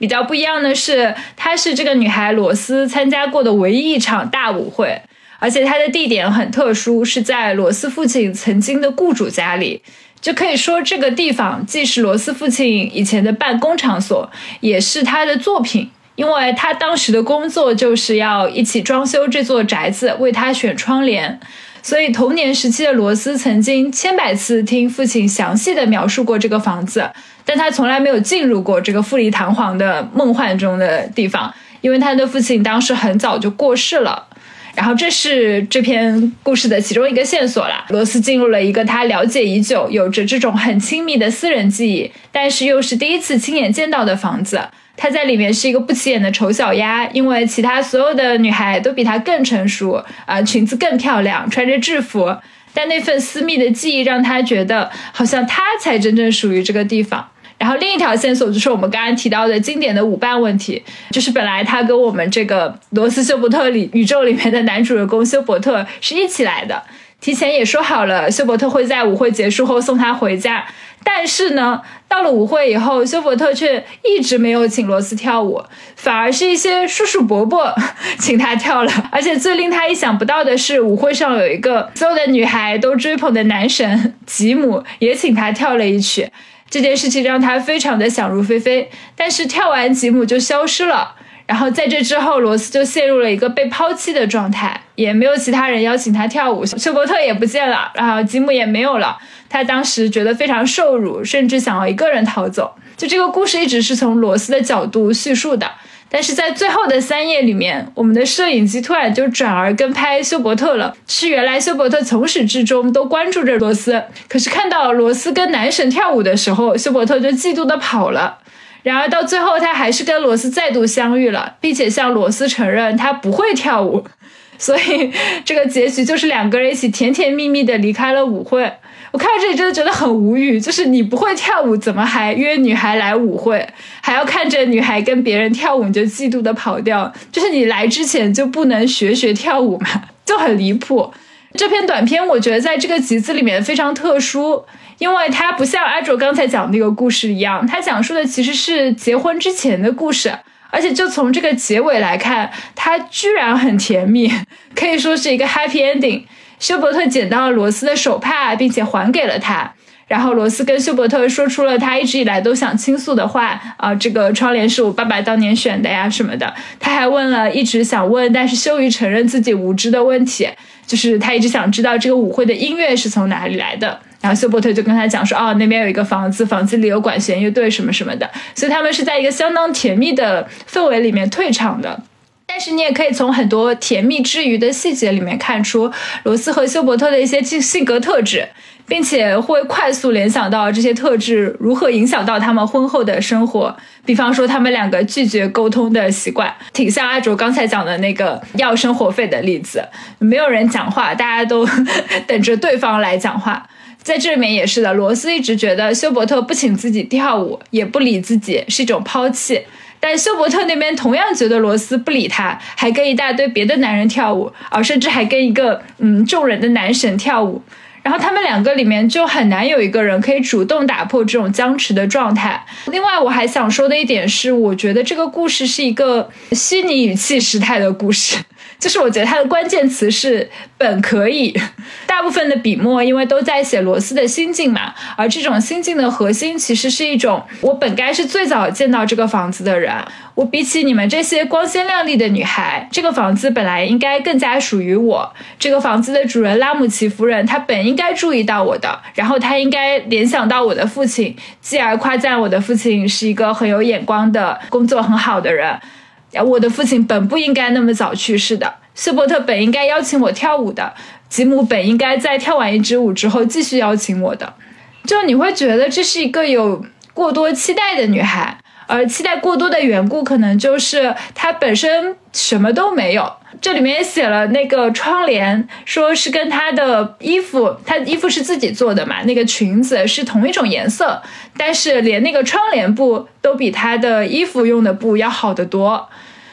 比较不一样的是，她是这个女孩罗斯参加过的唯一一场大舞会，而且它的地点很特殊，是在罗斯父亲曾经的雇主家里。就可以说这个地方既是罗斯父亲以前的办公场所，也是他的作品，因为他当时的工作就是要一起装修这座宅子，为他选窗帘。所以童年时期的罗斯曾经千百次听父亲详细的描述过这个房子，但他从来没有进入过这个富丽堂皇的梦幻中的地方，因为他的父亲当时很早就过世了。然后这是这篇故事的其中一个线索啦，罗斯进入了一个他了解已久，有着这种很亲密的私人记忆，但是又是第一次亲眼见到的房子。她在里面是一个不起眼的丑小鸭，因为其他所有的女孩都比她更成熟，裙子更漂亮，穿着制服，但那份私密的记忆让她觉得好像她才真正属于这个地方。然后另一条线索就是我们刚刚提到的经典的舞伴问题，就是本来他跟我们这个罗斯休伯特宇宙里面的男主人公休伯特是一起来的，提前也说好了休伯特会在舞会结束后送他回家，但是呢到了舞会以后，休伯特却一直没有请罗斯跳舞，反而是一些叔叔伯伯请他跳了。而且最令他意想不到的是，舞会上有一个所有的女孩都追捧的男神吉姆也请他跳了一曲，这件事情让他非常的想入非非，但是跳完吉姆就消失了。然后在这之后，罗斯就陷入了一个被抛弃的状态，也没有其他人邀请他跳舞，休伯特也不见了，然后吉姆也没有了。他当时觉得非常受辱，甚至想要一个人逃走。就这个故事一直是从罗斯的角度叙述的，但是在最后的3页里面，我们的摄影机突然就转而跟拍休伯特了，是原来休伯特从始至终都关注着罗斯，可是看到罗斯跟男神跳舞的时候，休伯特就嫉妒的跑了。然而到最后他还是跟罗斯再度相遇了，并且向罗斯承认他不会跳舞，所以这个结局就是2个人一起甜甜蜜蜜的离开了舞会。我看到这里真的觉得很无语，就是你不会跳舞怎么还约女孩来舞会，还要看着女孩跟别人跳舞你就嫉妒的跑掉，就是你来之前就不能学跳舞嘛，就很离谱。这篇短篇我觉得在这个集子里面非常特殊，因为它不像阿卓刚才讲的那个故事一样，它讲述的其实是结婚之前的故事，而且就从这个结尾来看，它居然很甜蜜，可以说是一个 happy ending。休伯特捡到了罗斯的手帕，并且还给了他，然后罗斯跟休伯特说出了他一直以来都想倾诉的话，这个窗帘是我爸爸当年选的呀什么的。他还问了一直想问但是羞于承认自己无知的问题，就是他一直想知道这个舞会的音乐是从哪里来的。然后休伯特就跟他讲说，那边有一个房子里有管弦乐队什么什么的，所以他们是在一个相当甜蜜的氛围里面退场的。但是你也可以从很多甜蜜之余的细节里面看出罗斯和休伯特的一些性格特质，并且会快速联想到这些特质如何影响到他们婚后的生活。比方说他们2个拒绝沟通的习惯，挺像阿卓刚才讲的那个要生活费的例子，没有人讲话，大家都等着对方来讲话。在这里面也是的，罗斯一直觉得休伯特不请自己跳舞，也不理自己，是一种抛弃。但休伯特那边同样觉得罗斯不理他，还跟一大堆别的男人跳舞，甚至还跟一个众人的男神跳舞。然后他们2个里面就很难有一个人可以主动打破这种僵持的状态。另外我还想说的一点是，我觉得这个故事是一个虚拟语气时态的故事，就是我觉得它的关键词是本可以。大部分的笔墨因为都在写罗斯的心境嘛，而这种心境的核心其实是一种我本该是最早见到这个房子的人，我比起你们这些光鲜亮丽的女孩，这个房子本来应该更加属于我。这个房子的主人拉姆齐夫人，她本应该注意到我的，然后她应该联想到我的父亲，继而夸赞我的父亲是一个很有眼光的工作很好的人。我的父亲本不应该那么早去世的，休伯特本应该邀请我跳舞的，吉姆本应该在跳完一支舞之后继续邀请我的。就你会觉得这是一个有过多期待的女孩，而期待过多的缘故可能就是她本身什么都没有。这里面也写了那个窗帘，说是跟她的衣服，她衣服是自己做的嘛，那个裙子是同一种颜色，但是连那个窗帘布都比她的衣服用的布要好得多。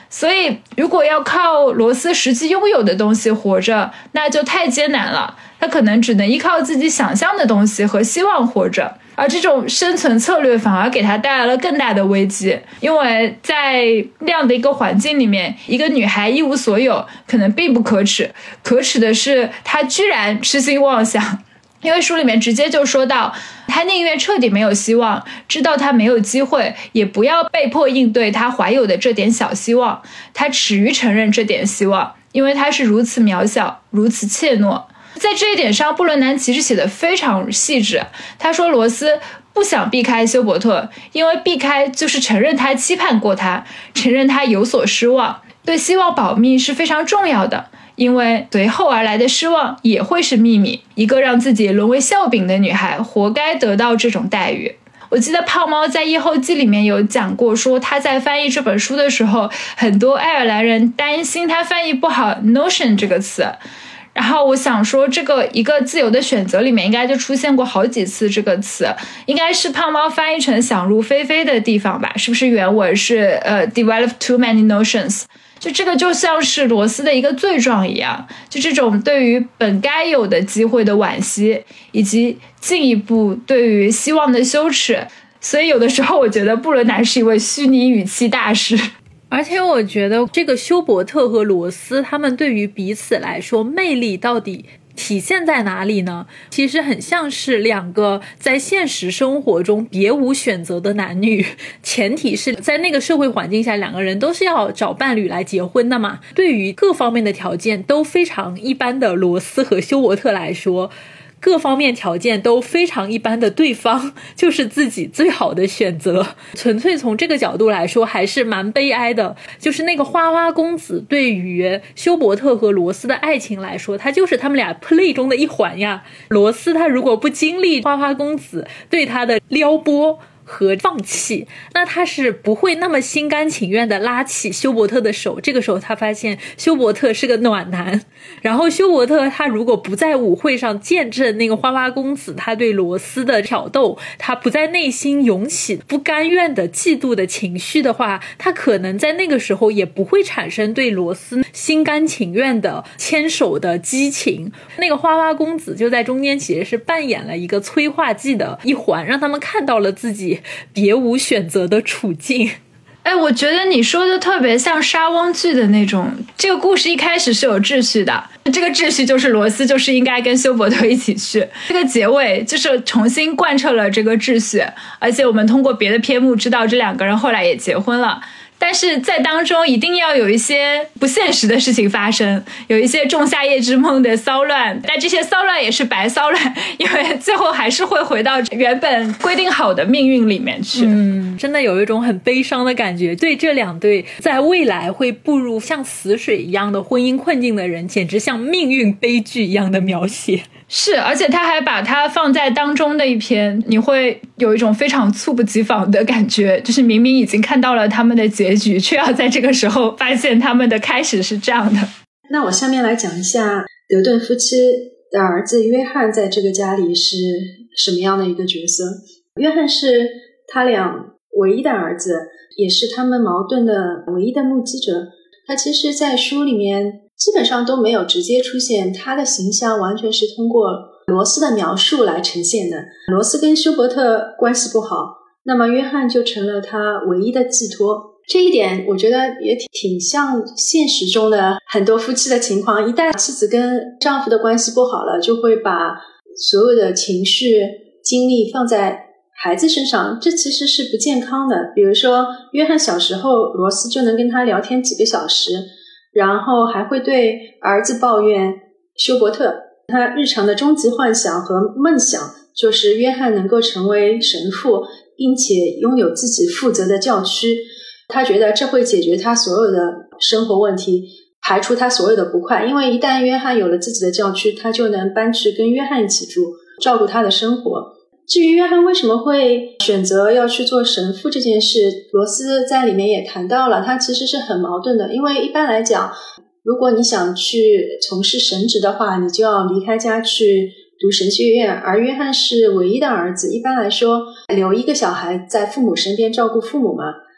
所以如果要靠罗斯实际拥有的东西活着，那就太艰难了，他可能只能依靠自己想象的东西和希望活着，而这种生存策略反而给他带来了更大的危机。因为在那样的一个环境里面，一个女孩一无所有可能并不可耻，可耻的是她居然痴心妄想。因为书里面直接就说到，他宁愿彻底没有希望，知道他没有机会，也不要被迫应对他怀有的这点小希望。他耻于承认这点希望，因为他是如此渺小，如此怯懦。在这一点上，布伦南其实写得非常细致。他说罗斯不想避开休伯特，因为避开就是承认他期盼过他，承认他有所失望。对希望保密是非常重要的，因为随后而来的失望也会是秘密。一个让自己沦为笑柄的女孩，活该得到这种待遇。我记得胖猫在夜后记里面有讲过，说他在翻译这本书的时候，很多爱尔兰人担心他翻译不好 notion 这个词。然后我想说，这个一个自由的选择里面应该就出现过好几次这个词，应该是胖猫翻译成想入非非的地方吧？是不是原文是develop too many notions？就这个就像是罗斯的一个罪状一样，就这种对于本该有的机会的惋惜，以及进一步对于希望的羞耻。所以有的时候我觉得布伦南是一位虚拟语气大师。 而且我觉得这个休伯特和罗斯他们对于彼此来说魅力到底体现在哪里呢？其实很像是两个在现实生活中别无选择的男女，前提是在那个社会环境下两个人都是要找伴侣来结婚的嘛。对于各方面的条件都非常一般的罗斯和休伯特来说，各方面条件都非常一般的对方就是自己最好的选择。纯粹从这个角度来说还是蛮悲哀的，就是那个花花公子对于休伯特和罗斯的爱情来说，他就是他们俩 play 中的一环呀。罗斯他如果不经历花花公子对他的撩拨和放弃，那他是不会那么心甘情愿的拉起休伯特的手。这个时候他发现休伯特是个暖男，然后休伯特他如果不在舞会上见证那个花花公子他对罗斯的挑逗，他不在内心涌起不甘愿的嫉妒的情绪的话，他可能在那个时候也不会产生对罗斯心甘情愿的牵手的激情。那个花花公子就在中间其实是扮演了一个催化剂的一环，让他们看到了自己别无选择的处境。 我觉得你说的特别像莎翁剧的那种，这个故事一开始是有秩序的，这个秩序就是罗斯就是应该跟休伯特一起去，这个结尾就是重新贯彻了这个秩序，而且我们通过别的篇目知道这两个人后来也结婚了。但是在当中一定要有一些不现实的事情发生，有一些仲夏夜之梦的骚乱，但这些骚乱也是白骚乱，因为最后还是会回到原本规定好的命运里面去。 真的有一种很悲伤的感觉，对这两对在未来会步入像死水一样的婚姻困境的人，简直像命运悲剧一样的描写。 是，而且他还把它放在当中的一篇，你会有一种非常猝不及防的感觉，就是明明已经看到了他们的结局，却要在这个时候发现他们的开始是这样的。 那我下面来讲一下德顿夫妻的儿子约翰在这个家里是什么样的一个角色。约翰是他俩唯一的儿子，也是他们矛盾的唯一的目击者。他其实在书里面基本上都没有直接出现，他的形象完全是通过罗斯的描述来呈现的。罗斯跟休伯特关系不好，那么约翰就成了他唯一的寄托。这一点我觉得也挺像现实中的很多夫妻的情况，一旦妻子跟丈夫的关系不好了，就会把所有的情绪精力放在孩子身上，这其实是不健康的。比如说约翰小时候，罗斯就能跟他聊天几个小时，然后还会对儿子抱怨休伯特。他日常的终极幻想和梦想就是约翰能够成为神父，并且拥有自己负责的教区。他觉得这会解决他所有的生活问题，排除他所有的不快，因为一旦约翰有了自己的教区，他就能搬去跟约翰一起住，照顾他的生活。至于约翰为什么会选择要去做神父这件事，罗斯在里面也谈到了，他其实是很矛盾的。因为一般来讲，如果你想去从事神职的话，你就要离开家去读神学院，而约翰是唯一的儿子，一般来说留一个小孩在父母身边照顾父母嘛。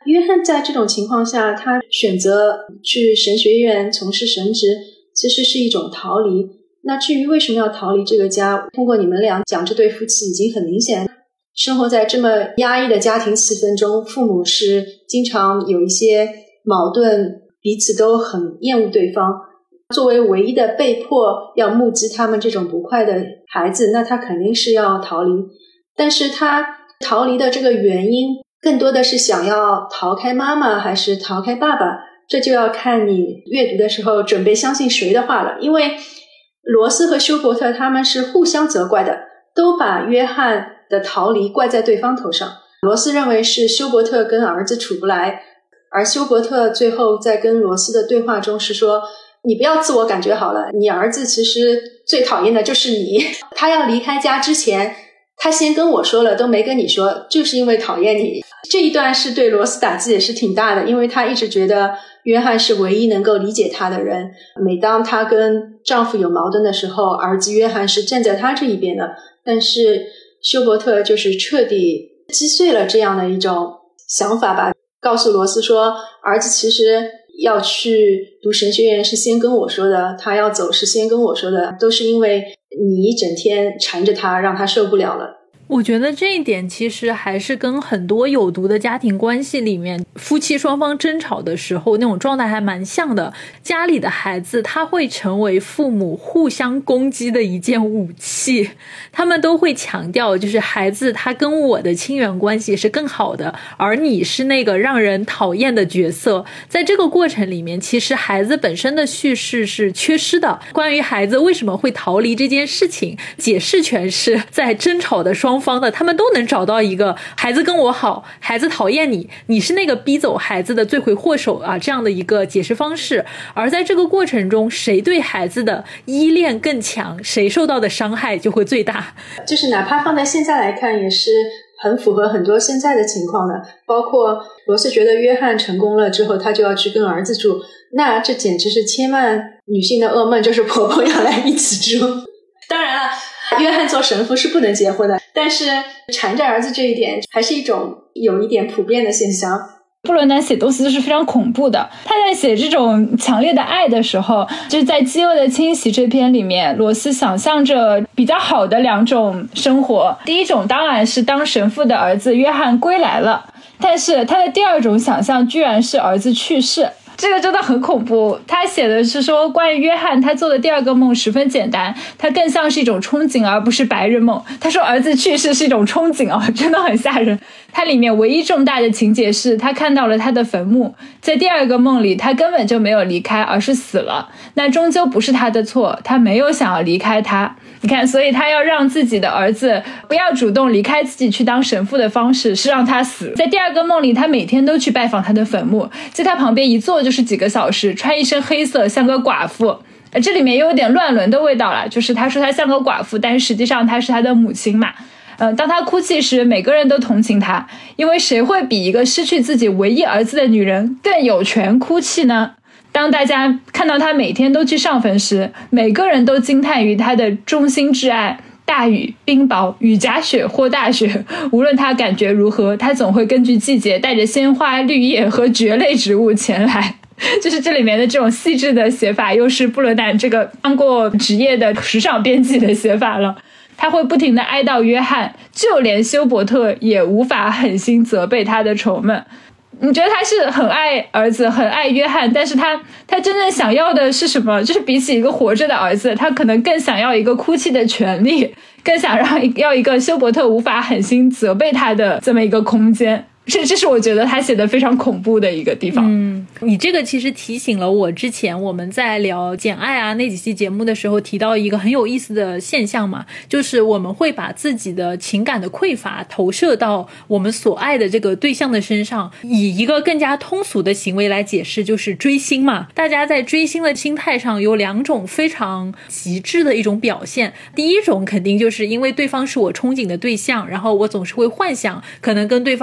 约翰在这种情况下，他选择去神学院从事神职，其实是一种逃离。那至于为什么要逃离这个家，通过你们俩讲这对夫妻已经很明显，生活在这么压抑的家庭气氛中，父母是经常有一些矛盾，彼此都很厌恶对方。作为唯一的被迫要目击他们这种不快的孩子，那他肯定是要逃离。但是他逃离的这个原因更多的是想要逃开妈妈还是逃开爸爸，这就要看你阅读的时候准备相信谁的话了。因为罗斯和休伯特他们是互相责怪的，都把约翰的逃离怪在对方头上。罗斯认为是休伯特跟儿子处不来，而休伯特最后在跟罗斯的对话中是说，你不要自我感觉好了，你儿子其实最讨厌的就是你，他要离开家之前他先跟我说了，都没跟你说，就是因为讨厌你。这一段是对罗斯打击也是挺大的，因为他一直觉得约翰是唯一能够理解他的人，每当他跟丈夫有矛盾的时候，儿子约翰是站在他这一边的。但是休伯特就是彻底击碎了这样的一种想法吧，告诉罗斯说，儿子其实要去读神学院是先跟我说的，他要走是先跟我说的，都是因为你一整天缠着他，让他受不了了。 我觉得这一点其实还是跟很多有毒的家庭关系里面夫妻双方争吵的时候那种状态还蛮像的。家里的孩子他会成为父母互相攻击的一件武器，他们都会强调就是孩子他跟我的亲缘关系是更好的，而你是那个让人讨厌的角色。在这个过程里面其实孩子本身的叙事是缺失的，关于孩子为什么会逃离这件事情解释权是在争吵的双方的，他们都能找到一个孩子跟我好，孩子讨厌你，你是那个逼走孩子的罪魁祸首啊，这样的一个解释方式。而在这个过程中，谁对孩子的依恋更强，谁受到的伤害就会最大。 就是哪怕放在现在来看，也是很符合很多现在的情况的。包括罗斯觉得约翰成功了之后，他就要去跟儿子住，那这简直是千万女性的噩梦，就是婆婆要来一起住。当然了，约翰做神父是不能结婚的，但是缠着儿子这一点还是有一点普遍的现象。 布伦南写东西是非常恐怖的，他在写这种强烈的爱的时候，就是在《饥饿的侵袭》这篇里面，罗斯想象着比较好的两种生活。第一种当然是当神父的儿子约翰归来了，但是他的第二种想象居然是儿子去世。这个真的很恐怖。他写的是说，关于约翰他做的第二个梦十分简单，他更像是一种憧憬而不是白日梦。他说儿子去世是一种憧憬哦，真的很吓人。它里面唯一重大的情节是他看到了他的坟墓，在第二个梦里他根本就没有离开，而是死了。那终究不是他的错，他没有想要离开他。你看，所以他要让自己的儿子不要主动离开自己去当神父的方式是让他死。在第二个梦里，他每天都去拜访他的坟墓，在他旁边一坐就是几个小时，穿一身黑色像个寡妇。这里面又有点乱伦的味道了，就是他说他像个寡妇，但是实际上他是他的母亲嘛。当他哭泣时，每个人都同情他，因为谁会比一个失去自己唯一儿子的女人更有权哭泣呢？当大家看到他每天都去上坟时，每个人都惊叹于他的忠心挚爱。大雨、冰雹、雨夹雪或大雪，无论他感觉如何，他总会根据季节带着鲜花、绿叶和蕨类植物前来。就是这里面的这种细致的写法，又是布伦南这个当过职业的时尚编辑的写法了。他会不停地哀悼约翰，就连休伯特也无法狠心责备他的仇闷。你觉得他是很爱儿子，很爱约翰，但是他真正想要的是什么？就是比起一个活着的儿子，他可能更想要一个哭泣的权利，更想要一个休伯特无法狠心责备他的这么一个空间。这是我觉得他写的非常恐怖的一个地方。 你这个其实提醒了我之前我们在聊简爱啊那几期节目的时候提到一个很有意思的现象嘛，就是我们会把自己的情感的匮乏投射到我们所爱的这个对象的身上，以一个更加通俗的行为来解释，就是追星嘛。大家在追星的心态上有两种非常极致的一种表现。第一种肯定就是因为对方是我憧憬的对象，然后我总是会幻想可能跟对方发生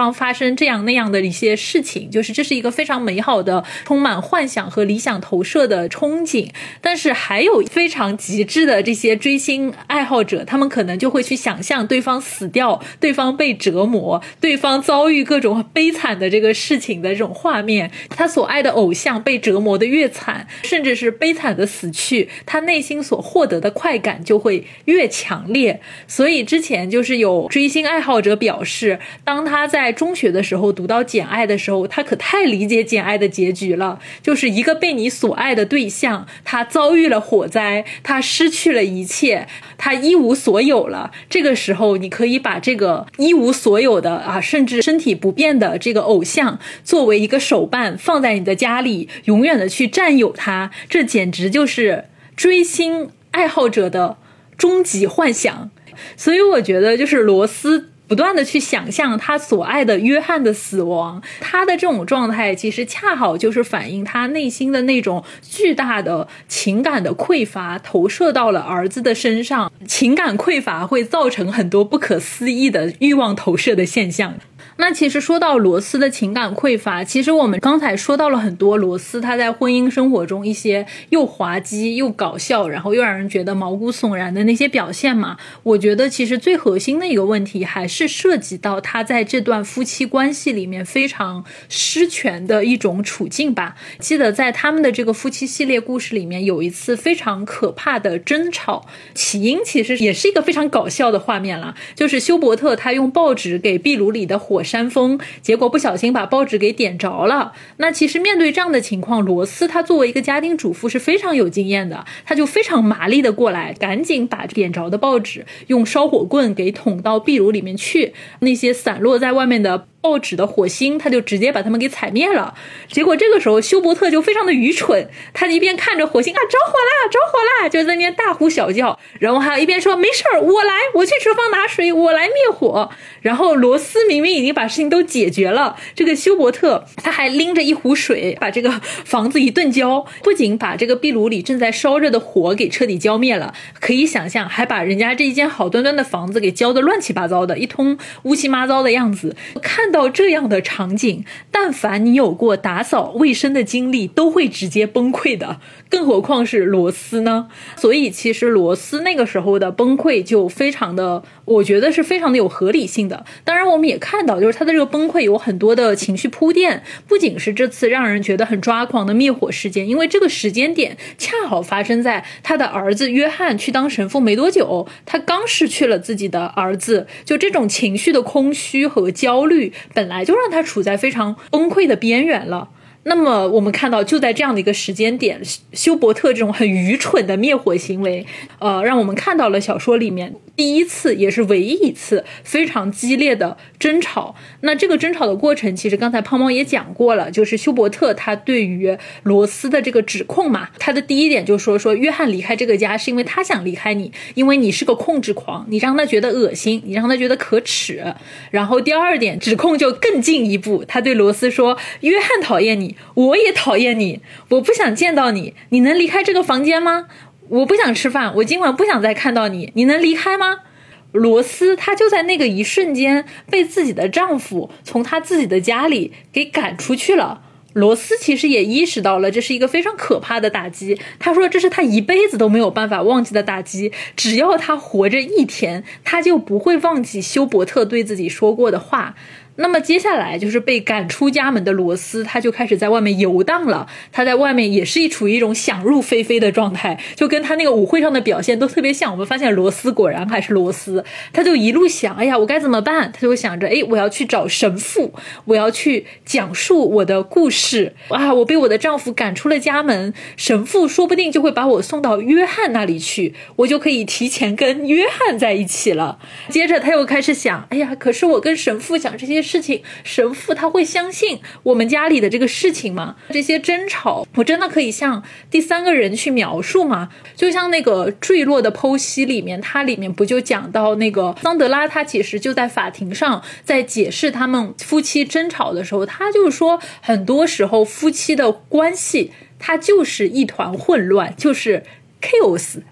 生这样那样的一些事情，就是这是一个非常美好的充满幻想和理想投射的憧憬。但是还有非常极致的这些追星爱好者，他们可能就会去想象对方死掉，对方被折磨，对方遭遇各种悲惨的这个事情的这种画面，他所爱的偶像被折磨的越惨，甚至是悲惨的死去，他内心所获得的快感就会越强烈。所以之前就是有追星爱好者表示，当他在中学的时候读到简爱的时候，他可太理解简爱的结局了，就是一个被你所爱的对象，他遭遇了火灾，他失去了一切，他一无所有了。这个时候你可以把这个一无所有的甚至身体不便的这个偶像作为一个手办放在你的家里，永远的去占有它，这简直就是追星爱好者的终极幻想。所以我觉得就是罗斯不断的去想象他所爱的约翰的死亡，他的这种状态其实恰好就是反映他内心的那种巨大的情感的匮乏投射到了儿子的身上。情感匮乏会造成很多不可思议的欲望投射的现象。那其实说到罗斯的情感匮乏，其实我们刚才说到了很多罗斯他在婚姻生活中一些又滑稽又搞笑，然后又让人觉得毛骨悚然的那些表现嘛。我觉得其实最核心的一个问题还是涉及到他在这段夫妻关系里面非常失权的一种处境吧。记得在他们的这个夫妻系列故事里面有一次非常可怕的争吵，起因其实也是一个非常搞笑的画面了，就是休伯特他用报纸给壁炉里的火扇风，结果不小心把报纸给点着了。那其实面对这样的情况，罗斯他作为一个家庭主妇是非常有经验的，他就非常麻利的过来，赶紧把点着的报纸用烧火棍给捅到壁炉里面去，那些散落在外面的报纸的火星他就直接把他们给踩灭了。结果这个时候休伯特就非常的愚蠢，他一边看着火星着火啦着火啦，就在那边大呼小叫，然后还有一边说没事儿，我来，我去厨房拿水，我来灭火。然后罗斯明明已经把事情都解决了，这个休伯特他还拎着一壶水把这个房子一顿浇，不仅把这个壁炉里正在烧着的火给彻底浇灭了，可以想象还把人家这一间好端端的房子给浇得乱七八糟的，一通乌七八糟的样子。看到这样的场景，但凡你有过打扫卫生的经历都会直接崩溃的，更何况是罗斯呢？所以其实罗斯那个时候的崩溃就非常的，我觉得是非常的有合理性的。当然我们也看到就是他的这个崩溃有很多的情绪铺垫，不仅是这次让人觉得很抓狂的灭火事件，因为这个时间点恰好发生在他的儿子约翰去当神父没多久，他刚失去了自己的儿子，就这种情绪的空虚和焦虑本来就让他处在非常崩溃的边缘了。那么我们看到就在这样的一个时间点，休伯特这种很愚蠢的灭火行为让我们看到了小说里面第一次也是唯一一次非常激烈的争吵。那这个争吵的过程其实刚才胖猫也讲过了，就是休伯特他对于罗斯的这个指控嘛，他的第一点就说约翰离开这个家是因为他想离开你，因为你是个控制狂，你让他觉得恶心，你让他觉得可耻。然后第二点指控就更进一步，他对罗斯说约翰讨厌你，我也讨厌你，我不想见到你，你能离开这个房间吗？我不想吃饭，我今晚不想再看到你，你能离开吗？罗斯她就在那个一瞬间被自己的丈夫从她自己的家里给赶出去了。罗斯其实也意识到了这是一个非常可怕的打击，他说这是他一辈子都没有办法忘记的打击，只要他活着一天，他就不会忘记休伯特对自己说过的话。那么接下来就是被赶出家门的罗斯，他就开始在外面游荡了，他在外面也是处于一种想入非非的状态，就跟他那个舞会上的表现都特别像。我们发现罗斯果然还是罗斯，他就一路想，哎呀我该怎么办，他就想着我要去找神父，我要去讲述我的故事我被我的丈夫赶出了家门，神父说不定就会把我送到约翰那里去，我就可以提前跟约翰在一起了。接着他又开始想，哎呀可是我跟神父讲这些事情，神父他会相信我们家里的这个事情吗？这些争吵我真的可以向第三个人去描述吗？就像那个坠落的剖析里面，它里面不就讲到那个桑德拉，他其实就在法庭上在解释他们夫妻争吵的时候，他就说很多时候夫妻的关系它就是一团混乱，就是 chaos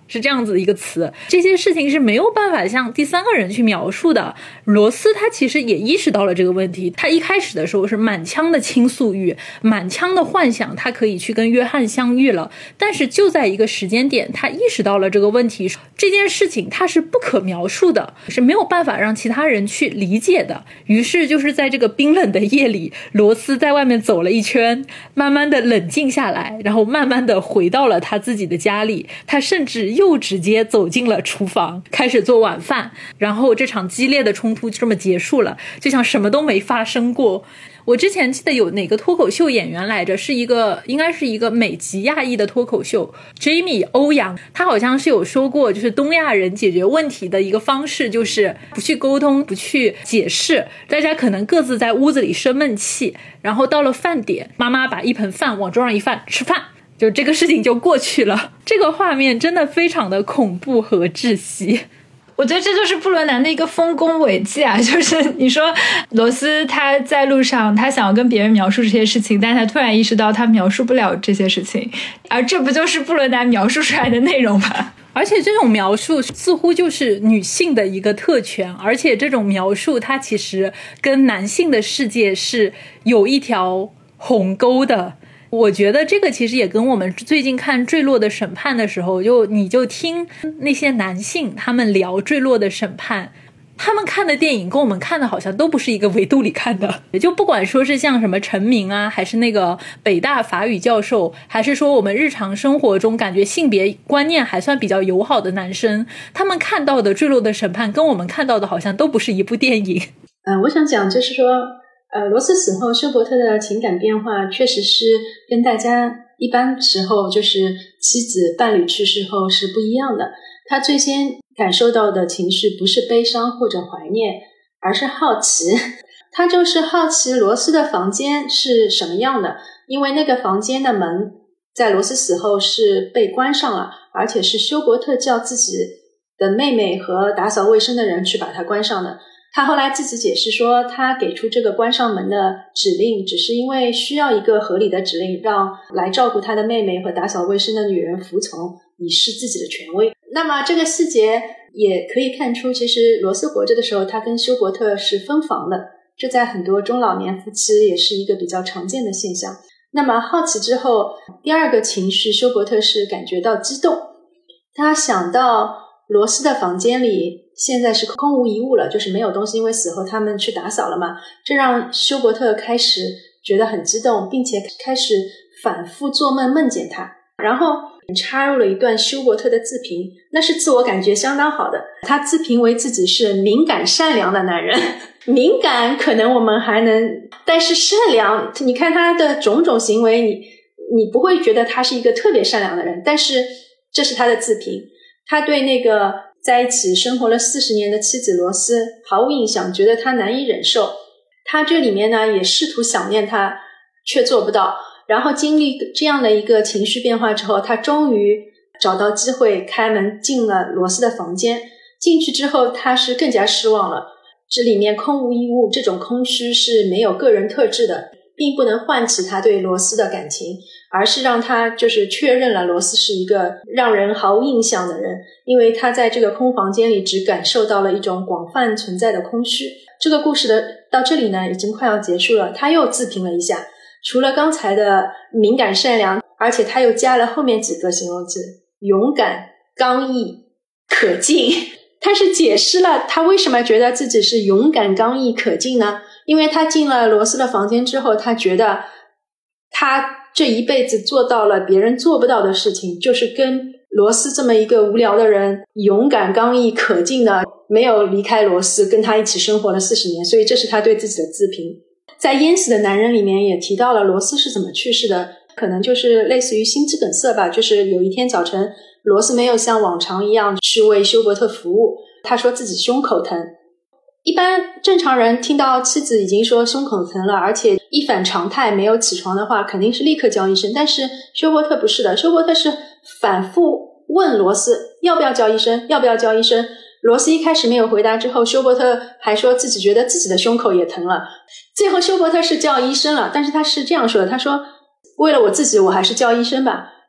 是这样子的一个词。这些事情是没有办法向第三个人去描述的。罗斯他其实也意识到了这个问题，他一开始的时候是满腔的倾诉欲，满腔的幻想他可以去跟约翰相遇了，但是就在一个时间点他意识到了这个问题，这件事情它是不可描述的，是没有办法让其他人去理解的。于是就是在这个冰冷的夜里，罗斯在外面走了一圈，慢慢的冷静下来，然后慢慢的回到了他自己的家里，他甚至又直接走进了厨房，开始做晚饭，然后这场激烈的冲突就这么结束了，就像什么都没发生过。我之前记得有哪个脱口秀演员来着，应该是一个美籍亚裔的脱口秀 Jamie 欧阳，他好像是有说过，就是东亚人解决问题的一个方式就是不去沟通，不去解释，大家可能各自在屋子里生闷气，然后到了饭点，妈妈把一盆饭往桌上一放，吃饭，就这个事情就过去了。这个画面真的非常的恐怖和窒息。 我觉得这就是布伦南的一个丰功伟绩啊，就是你说罗斯他在路上他想要跟别人描述这些事情，但他突然意识到他描述不了这些事情，而这不就是布伦南描述出来的内容吗？ 而且这种描述似乎就是女性的一个特权，而且这种描述它其实跟男性的世界是有一条鸿沟的。我觉得这个其实也跟我们最近看《坠落的审判》的时候，你就听那些男性他们聊《坠落的审判》，他们看的电影跟我们看的好像都不是一个维度里看的。也就不管说是像什么陈明啊，还是那个北大法语教授，还是说我们日常生活中感觉性别观念还算比较友好的男生，他们看到的《坠落的审判》跟我们看到的好像都不是一部电影。 我想讲就是说罗斯死后休伯特的情感变化确实是跟大家一般时候就是妻子伴侣去世后是不一样的。他最先感受到的情绪不是悲伤或者怀念，而是好奇。他就是好奇罗斯的房间是什么样的，因为那个房间的门在罗斯死后是被关上了，而且是休伯特叫自己的妹妹和打扫卫生的人去把它关上的。他后来自己解释说，他给出这个关上门的指令只是因为需要一个合理的指令，让来照顾他的妹妹和打扫卫生的女人服从，以示自己的权威。那么这个细节也可以看出，其实罗斯活着的时候他跟休伯特是分房的，这在很多中老年夫妻也是一个比较常见的现象。那么好奇之后，第二个情绪休伯特是感觉到激动，他想到罗斯的房间里现在是空无一物了，就是没有东西，因为死后他们去打扫了嘛，这让休伯特开始觉得很激动，并且开始反复做梦，梦见他。然后插入了一段休伯特的自评，那是自我感觉相当好的，他自评为自己是敏感善良的男人。敏感可能我们还能，但是善良，你看他的种种行为，你不会觉得他是一个特别善良的人，但是这是他的自评。他对那个在一起生活了40年的妻子罗斯毫无印象，觉得他难以忍受。他这里面呢也试图想念他，却做不到。然后经历这样的一个情绪变化之后，他终于找到机会开门进了罗斯的房间。进去之后他是更加失望了，这里面空无一物，这种空虚是没有个人特质的，并不能唤起他对罗斯的感情，而是让他就是确认了罗斯是一个让人毫无印象的人，因为他在这个空房间里只感受到了一种广泛存在的空虚。这个故事的到这里呢已经快要结束了，他又自评了一下，除了刚才的敏感善良，而且他又加了后面几个形容词，勇敢、刚毅、可敬。他是解释了他为什么觉得自己是勇敢、刚毅、可敬呢？因为他进了罗斯的房间之后，他觉得他这一辈子做到了别人做不到的事情，就是跟罗斯这么一个无聊的人勇敢、刚毅、可敬的没有离开罗斯，跟他一起生活了40年，所以这是他对自己的自评。在淹死的男人里面也提到了罗斯是怎么去世的，可能就是类似于心肌梗塞吧，就是有一天早晨罗斯没有像往常一样去为休伯特服务，他说自己胸口疼。一般正常人听到妻子已经说胸口疼了，而且一反常态没有起床的话，肯定是立刻叫医生，但是休伯特不是的，休伯特是反复问罗斯要不要叫医生，要不要叫医生。罗斯一开始没有回答之后，休伯特还说自己觉得自己的胸口也疼了，最后休伯特是叫医生了，但是他是这样说的，他说为了我自己我还是叫医生吧。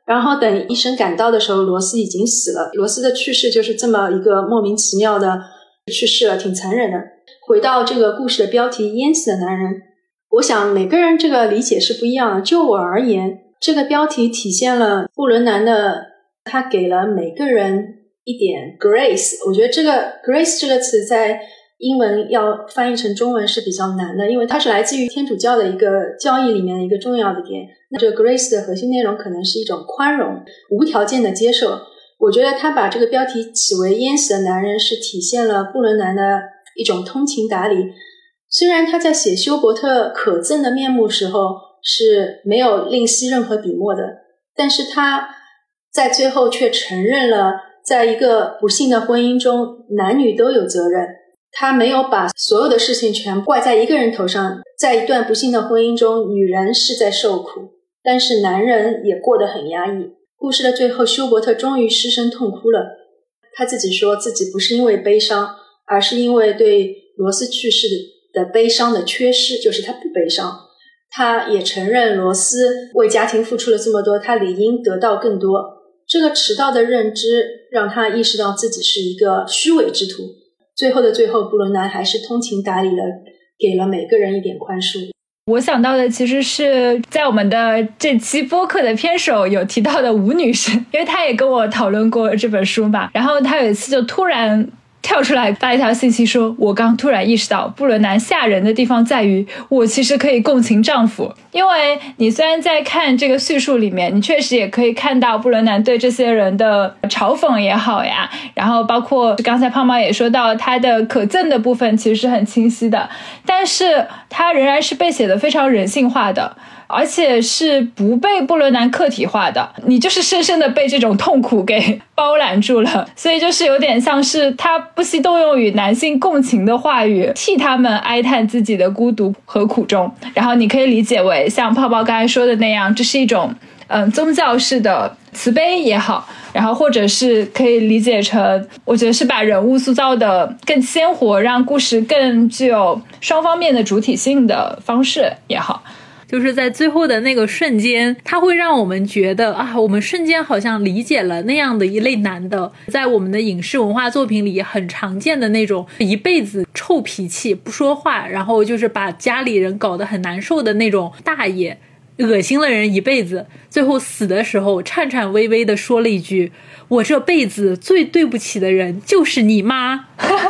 然后等医生赶到的时候，罗斯已经死了。罗斯的去世就是这么一个莫名其妙的去世了，挺残忍的。回到这个故事的标题，淹死的男人，我想每个人这个理解是不一样的。就我而言，这个标题体现了布伦南的，他给了每个人一点 grace。 我觉得这个 grace 这个词在英文要翻译成中文是比较难的，因为它是来自于天主教的一个教义里面的一个重要的点。那这个 grace 的核心内容可能是一种宽容，无条件的接受。我觉得他把这个标题起为淹死的男人，是体现了布伦南的一种通情达理。虽然他在写休伯特可憎的面目时候是没有吝惜任何笔墨的，但是他在最后却承认了在一个不幸的婚姻中男女都有责任。他没有把所有的事情全怪在一个人头上。在一段不幸的婚姻中，女人是在受苦，但是男人也过得很压抑。故事的最后，休伯特终于失声痛哭了。他自己说自己不是因为悲伤，而是因为对罗斯去世的悲伤的缺失，就是他不悲伤。他也承认罗斯为家庭付出了这么多，他理应得到更多。这个迟到的认知让他意识到自己是一个虚伪之徒。最后的最后，布伦南还是通情达理的给了每个人一点宽恕。 我想到的其实是在我们的这期播客的篇首有提到的吴女士，因为她也跟我讨论过这本书嘛，然后她有一次就突然跳出来发一条信息说，我刚突然意识到布伦南吓人的地方在于我其实可以共情丈夫。因为你虽然在看这个叙述里面，你确实也可以看到布伦南对这些人的嘲讽也好呀，然后包括刚才胖猫也说到他的可憎的部分其实是很清晰的，但是他仍然是被写得非常人性化的，而且是不被布伦南客体化的，你就是深深的被这种痛苦给包揽住了。所以就是有点像是他不惜动用与男性共情的话语，替他们哀叹自己的孤独和苦衷。然后你可以理解为像泡泡刚才说的那样，这是一种宗教式的慈悲也好，然后或者是可以理解成我觉得是把人物塑造的更鲜活，让故事更具有双方面的主体性的方式也好。 就是在最后的那个瞬间，它会让我们觉得啊，我们瞬间好像理解了那样的一类男的，在我们的影视文化作品里很常见的那种一辈子臭脾气不说话，然后就是把家里人搞得很难受的那种大爷，恶心了人一辈子，最后死的时候颤颤巍巍地说了一句，我这辈子最对不起的人就是你妈。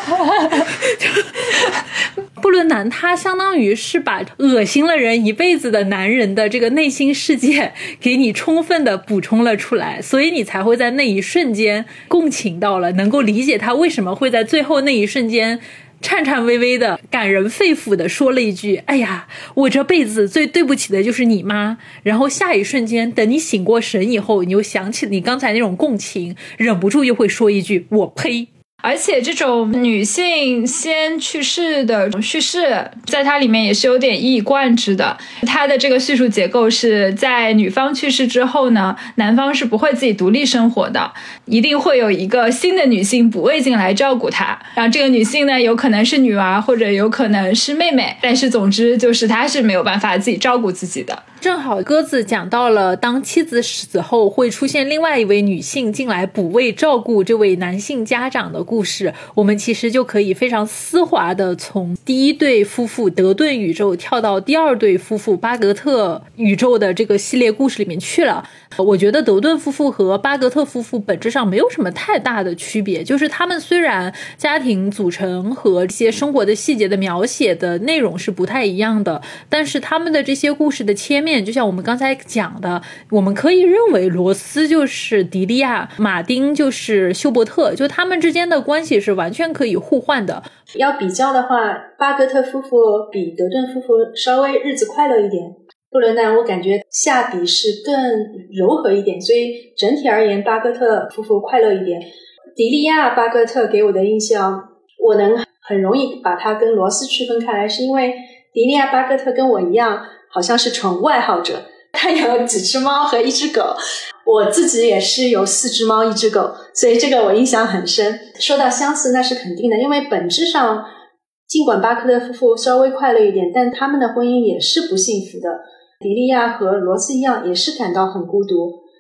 布伦南他相当于是把恶心了人一辈子的男人的这个内心世界给你充分的补充了出来，所以你才会在那一瞬间共情到了，能够理解他为什么会在最后那一瞬间颤颤巍巍的感人肺腑的说了一句，哎呀，我这辈子最对不起的就是你妈。然后下一瞬间等你醒过神以后，你又想起你刚才那种共情，忍不住又会说一句，我呸。 而且这种女性先去世的叙事在它里面也是有点一以贯之的。它的这个叙述结构是在女方去世之后呢，男方是不会自己独立生活的，一定会有一个新的女性补位进来照顾他，然后这个女性呢有可能是女儿或者有可能是妹妹，但是总之就是她是没有办法自己照顾自己的。 正好鸽子讲到了当妻子死后会出现另外一位女性进来补位照顾这位男性家长的故事，我们其实就可以非常丝滑的从第一对夫妇德顿宇宙跳到第二对夫妇巴格特宇宙的这个系列故事里面去了。我觉得德顿夫妇和巴格特夫妇本质上没有什么太大的区别，就是他们虽然家庭组成和一些生活的细节的描写的内容是不太一样的，但是他们的这些故事的切面，就像我们刚才讲的，我们可以认为罗斯就是迪利亚，马丁就是休伯特，就他们之间的关系是完全可以互换的。 要比较的话，巴格特夫妇比德顿夫妇稍微日子快乐一点，布伦南我感觉下笔是更柔和一点，所以整体而言巴格特夫妇快乐一点。迪利亚巴格特给我的印象，我能很容易把他跟罗斯区分开来，是因为迪利亚巴格特跟我一样好像是宠物爱好者，他有几只猫和一只狗，我自己也是有4只猫1只狗，所以这个我印象很深。说到相似那是肯定的，因为本质上尽管巴克特夫妇稍微快乐一点，但他们的婚姻也是不幸福的。迪利亚和罗斯一样也是感到很孤独，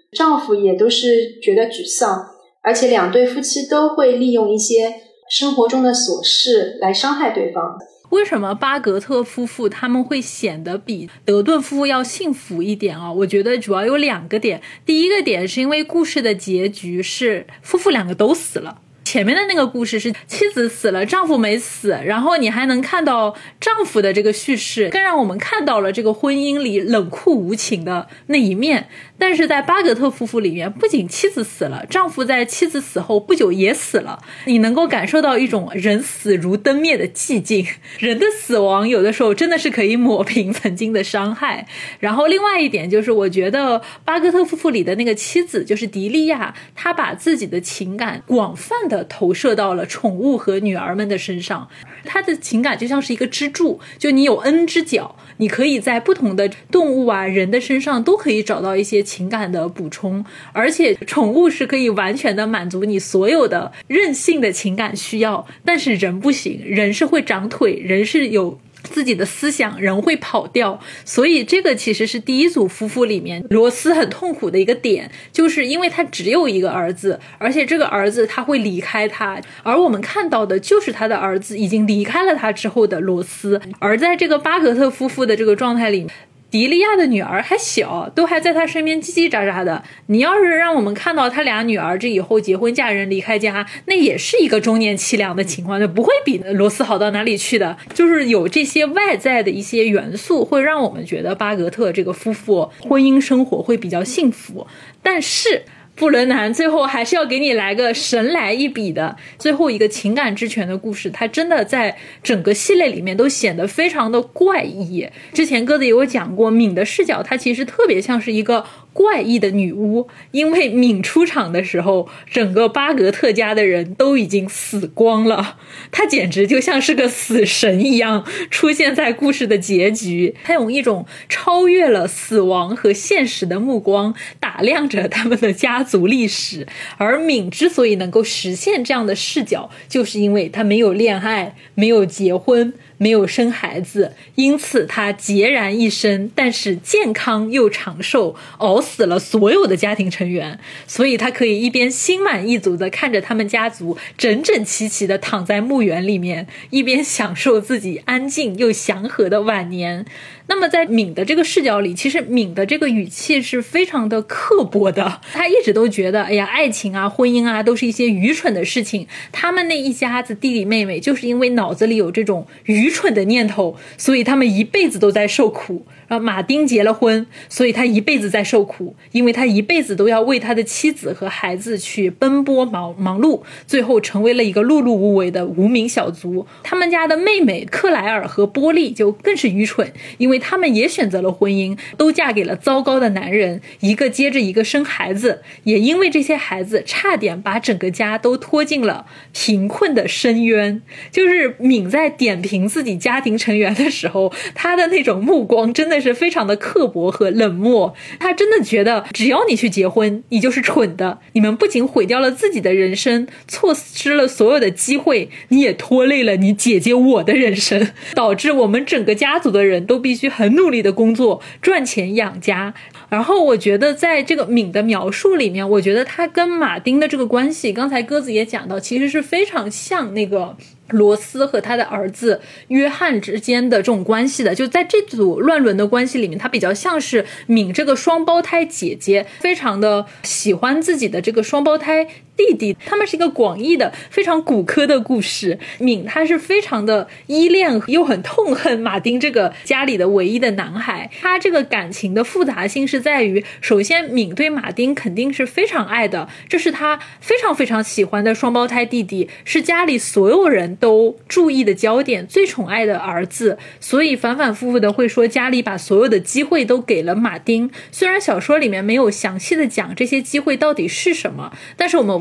丈夫也都是觉得沮丧，而且两对夫妻都会利用一些生活中的琐事来伤害对方。 为什么巴格特夫妇他们会显得比德顿夫妇要幸福一点啊？我觉得主要有2个点。第一个点是因为故事的结局是夫妇2个都死了。前面的那个故事是妻子死了，丈夫没死，然后你还能看到丈夫的这个叙事，更让我们看到了这个婚姻里冷酷无情的那一面。但是在巴格特夫妇里面，不仅妻子死了，丈夫在妻子死后不久也死了。你能够感受到一种人死如灯灭的寂静，人的死亡有的时候真的是可以抹平曾经的伤害。然后另外一点就是，我觉得巴格特夫妇里的那个妻子就是迪利亚，她把自己的情感广泛的投射到了宠物和女儿们的身上。她的情感就像是一个支柱，就你有 N 只脚，你可以在不同的动物啊人的身上都可以找到一些情感的补充，而且宠物是可以完全的满足你所有的任性的情感需要，但是人不行，人是会长腿，人是有自己的思想，人会跑掉。所以这个其实是第一组夫妇里面罗斯很痛苦的一个点，就是因为他只有一个儿子，而且这个儿子他会离开他，而我们看到的就是他的儿子已经离开了他之后的罗斯。而在这个巴格特夫妇的这个状态里，迪利亚的女儿还小，都还在他身边叽叽喳喳的。你要是让我们看到他俩女儿这以后结婚嫁人离开家，那也是一个中年凄凉的情况，就不会比罗斯好到哪里去的。就是有这些外在的一些元素，会让我们觉得巴格特这个夫妇婚姻生活会比较幸福。但是布伦南最后还是要给你来个神来一笔的最后一个情感之泉的故事，它真的在整个系列里面都显得非常的怪异。之前鸽子也有讲过，敏的视角它其实特别像是一个怪异的女巫，因为敏出场的时候，整个巴格特家的人都已经死光了，她简直就像是个死神一样出现在故事的结局。她用一种超越了死亡和现实的目光打量着他们的家族历史。而敏之所以能够实现这样的视角，就是因为她没有恋爱，没有结婚，没有生孩子，因此她孑然一身，但是健康又长寿，熬死了所有的家庭成员，所以她可以一边心满意足地看着他们家族整整齐齐地躺在墓园里面，一边享受自己安静又祥和的晚年。那么在敏的这个视角里，其实敏的这个语气是非常的刻薄的，他一直都觉得哎呀，爱情啊婚姻啊都是一些愚蠢的事情，他们那一家子弟弟妹妹就是因为脑子里有这种愚蠢的念头，所以他们一辈子都在受苦。马丁结了婚，所以他一辈子在受苦，因为他一辈子都要为他的妻子和孩子去奔波忙碌，最后成为了一个碌碌无为的无名小卒。他们家的妹妹克莱尔和波利就更是愚蠢，因为他们也选择了婚姻，都嫁给了糟糕的男人，一个接着一个生孩子，也因为这些孩子差点把整个家都拖进了贫困的深渊。就是敏在点评自己家庭成员的时候，他的那种目光真的是非常的刻薄和冷漠。他真的觉得只要你去结婚，你就是蠢的，你们不仅毁掉了自己的人生，错失了所有的机会，你也拖累了你姐姐我的人生，导致我们整个家族的人都必须很努力的工作赚钱养家。然后我觉得在这个敏的描述里面，我觉得他跟马丁的这个关系，刚才鸽子也讲到，其实是非常像那个罗斯和他的儿子约翰之间的这种关系的。就在这组乱伦的关系里面，他比较像是敏这个双胞胎姐姐非常的喜欢自己的这个双胞胎弟弟，他们是一个广义的非常骨科的故事。敏他是非常的依恋又很痛恨马丁这个家里的唯一的男孩。他这个感情的复杂性是在于，首先敏对马丁肯定是非常爱的，这是他非常非常喜欢的双胞胎弟弟，是家里所有人都注意的焦点，最宠爱的儿子，所以反反复复的会说家里把所有的机会都给了马丁。虽然小说里面没有详细的讲这些机会到底是什么，但是我们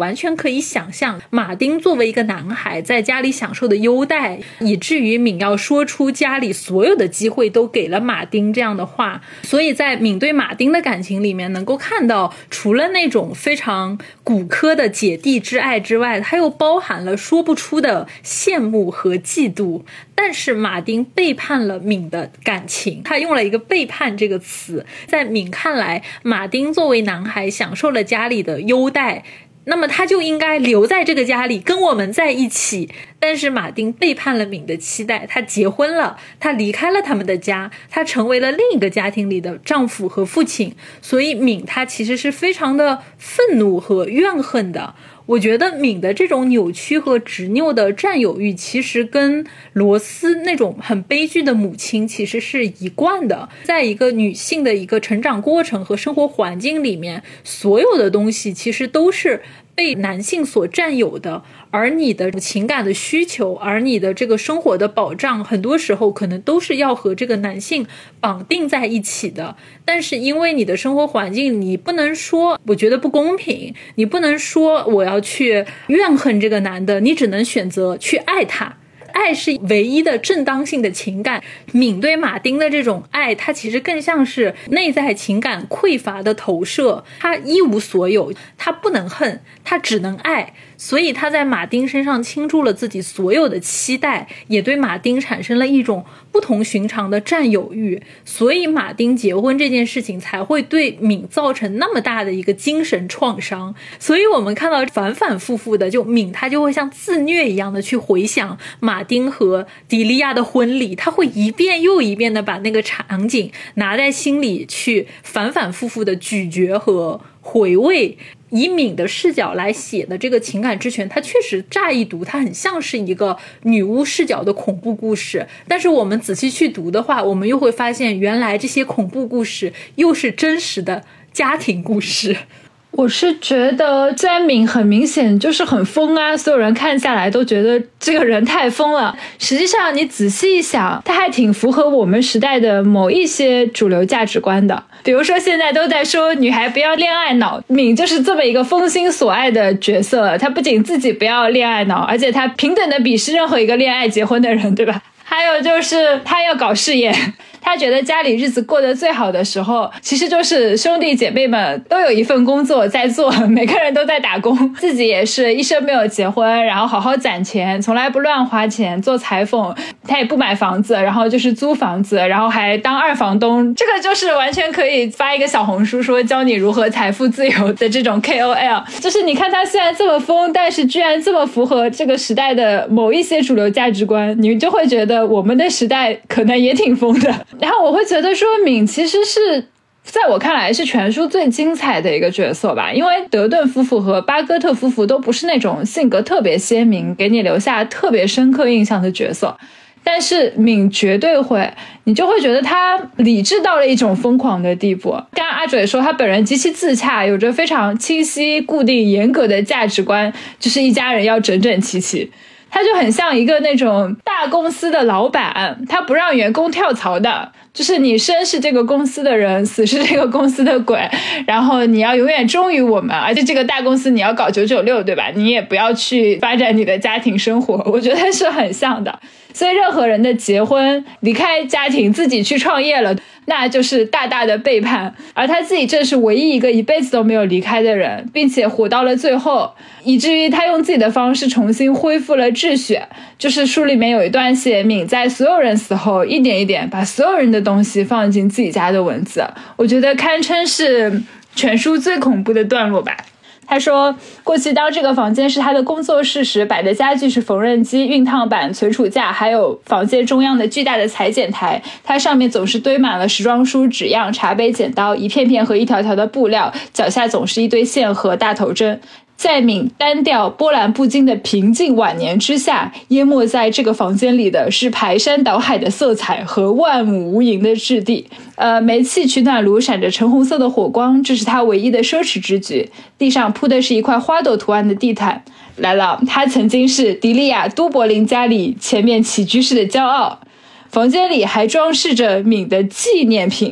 完全可以想象马丁作为一个男孩在家里享受的优待，以至于敏要说出家里所有的机会都给了马丁这样的话。所以在敏对马丁的感情里面能够看到，除了那种非常骨科的姐弟之爱之外，它又包含了说不出的羡慕和嫉妒。但是马丁背叛了敏的感情，他用了一个背叛这个词。在敏看来，马丁作为男孩享受了家里的优待，那么他就应该留在这个家里跟我们在一起。但是马丁背叛了敏的期待，他结婚了，他离开了他们的家，他成为了另一个家庭里的丈夫和父亲。所以敏他其实是非常的愤怒和怨恨的。我觉得敏的这种扭曲和执拗的占有欲，其实跟罗斯那种很悲剧的母亲其实是一贯的。在一个女性的一个成长过程和生活环境里面，所有的东西其实都是被男性所占有的，而你的情感的需求，而你的这个生活的保障，很多时候可能都是要和这个男性绑定在一起的。但是因为你的生活环境，你不能说我觉得不公平，你不能说我要去怨恨这个男的，你只能选择去爱他。爱是唯一的正当性的情感。敏对马丁的这种爱，它其实更像是内在情感匮乏的投射，他一无所有，他不能恨，他只能爱。所以他在马丁身上倾注了自己所有的期待，也对马丁产生了一种不同寻常的占有欲。所以马丁结婚这件事情才会对敏造成那么大的一个精神创伤。所以我们看到反反复复的，就敏他就会像自虐一样的去回想马丁和迪利亚的婚礼，他会一遍又一遍的把那个场景拿在心里去反反复复的咀嚼和回味。以敏的视角来写的这个情感之泉，它确实乍一读它很像是一个女巫视角的恐怖故事，但是我们仔细去读的话，我们又会发现原来这些恐怖故事又是真实的家庭故事。 我是觉得詹敏很明显就是很疯啊，所有人看下来都觉得这个人太疯了。实际上你仔细一想，他还挺符合我们时代的某一些主流价值观的。比如说现在都在说女孩不要恋爱脑，敏就是这么一个封心所爱的角色。他不仅自己不要恋爱脑，而且他平等的鄙视任何一个恋爱结婚的人，对吧？还有就是他要搞事业，他觉得家里日子过得最好的时候，其实就是兄弟姐妹们都有一份工作在做，每个人都在打工，自己也是一生没有结婚，然后好好攒钱，从来不乱花钱，做裁缝，他也不买房子，然后就是租房子，然后还当二房东。这个就是完全可以发一个小红书说教你如何财富自由的这种 KOL。 就是你看他虽然这么疯，但是居然这么符合这个时代的某一些主流价值观，你就会觉得我们的时代可能也挺疯的。然后我会觉得说敏其实是在我看来是全书最精彩的一个角色吧，因为德顿夫妇和巴戈特夫妇都不是那种性格特别鲜明给你留下特别深刻印象的角色，但是敏绝对会，你就会觉得他理智到了一种疯狂的地步。刚刚阿嘴说他本人极其自洽，有着非常清晰固定严格的价值观，就是一家人要整整齐齐。他就很像一个那种大公司的老板，他不让员工跳槽的，就是你生是这个公司的人，死是这个公司的鬼，然后你要永远忠于我们，而且这个大公司你要搞996，对吧？你也不要去发展你的家庭生活，我觉得是很像的。所以任何人的结婚离开家庭自己去创业了，那就是大大的背叛，而他自己正是唯一一个一辈子都没有离开的人，并且活到了最后，以至于他用自己的方式重新恢复了秩序。就是书里面有一段写敏在所有人死后一点一点把所有人的东西放进自己家的文字，我觉得堪称是全书最恐怖的段落吧。他说过去当这个房间是他的工作室时，摆的家具是缝纫机、熨烫板、存储架，还有房间中央的巨大的裁剪台，它上面总是堆满了时装书、纸样、茶杯、剪刀，一片片和一条条的布料，脚下总是一堆线和大头针。在敏单调波澜不惊的平静晚年之下，淹没在这个房间里的是排山倒海的色彩和万亩无垠的质地。煤气取暖炉闪着橙红色的火光，这是他唯一的奢侈之举。地上铺的是一块花朵图案的地毯。来了，他曾经是迪利亚·都柏林家里前面起居室的骄傲。房间里还装饰着敏的纪念品，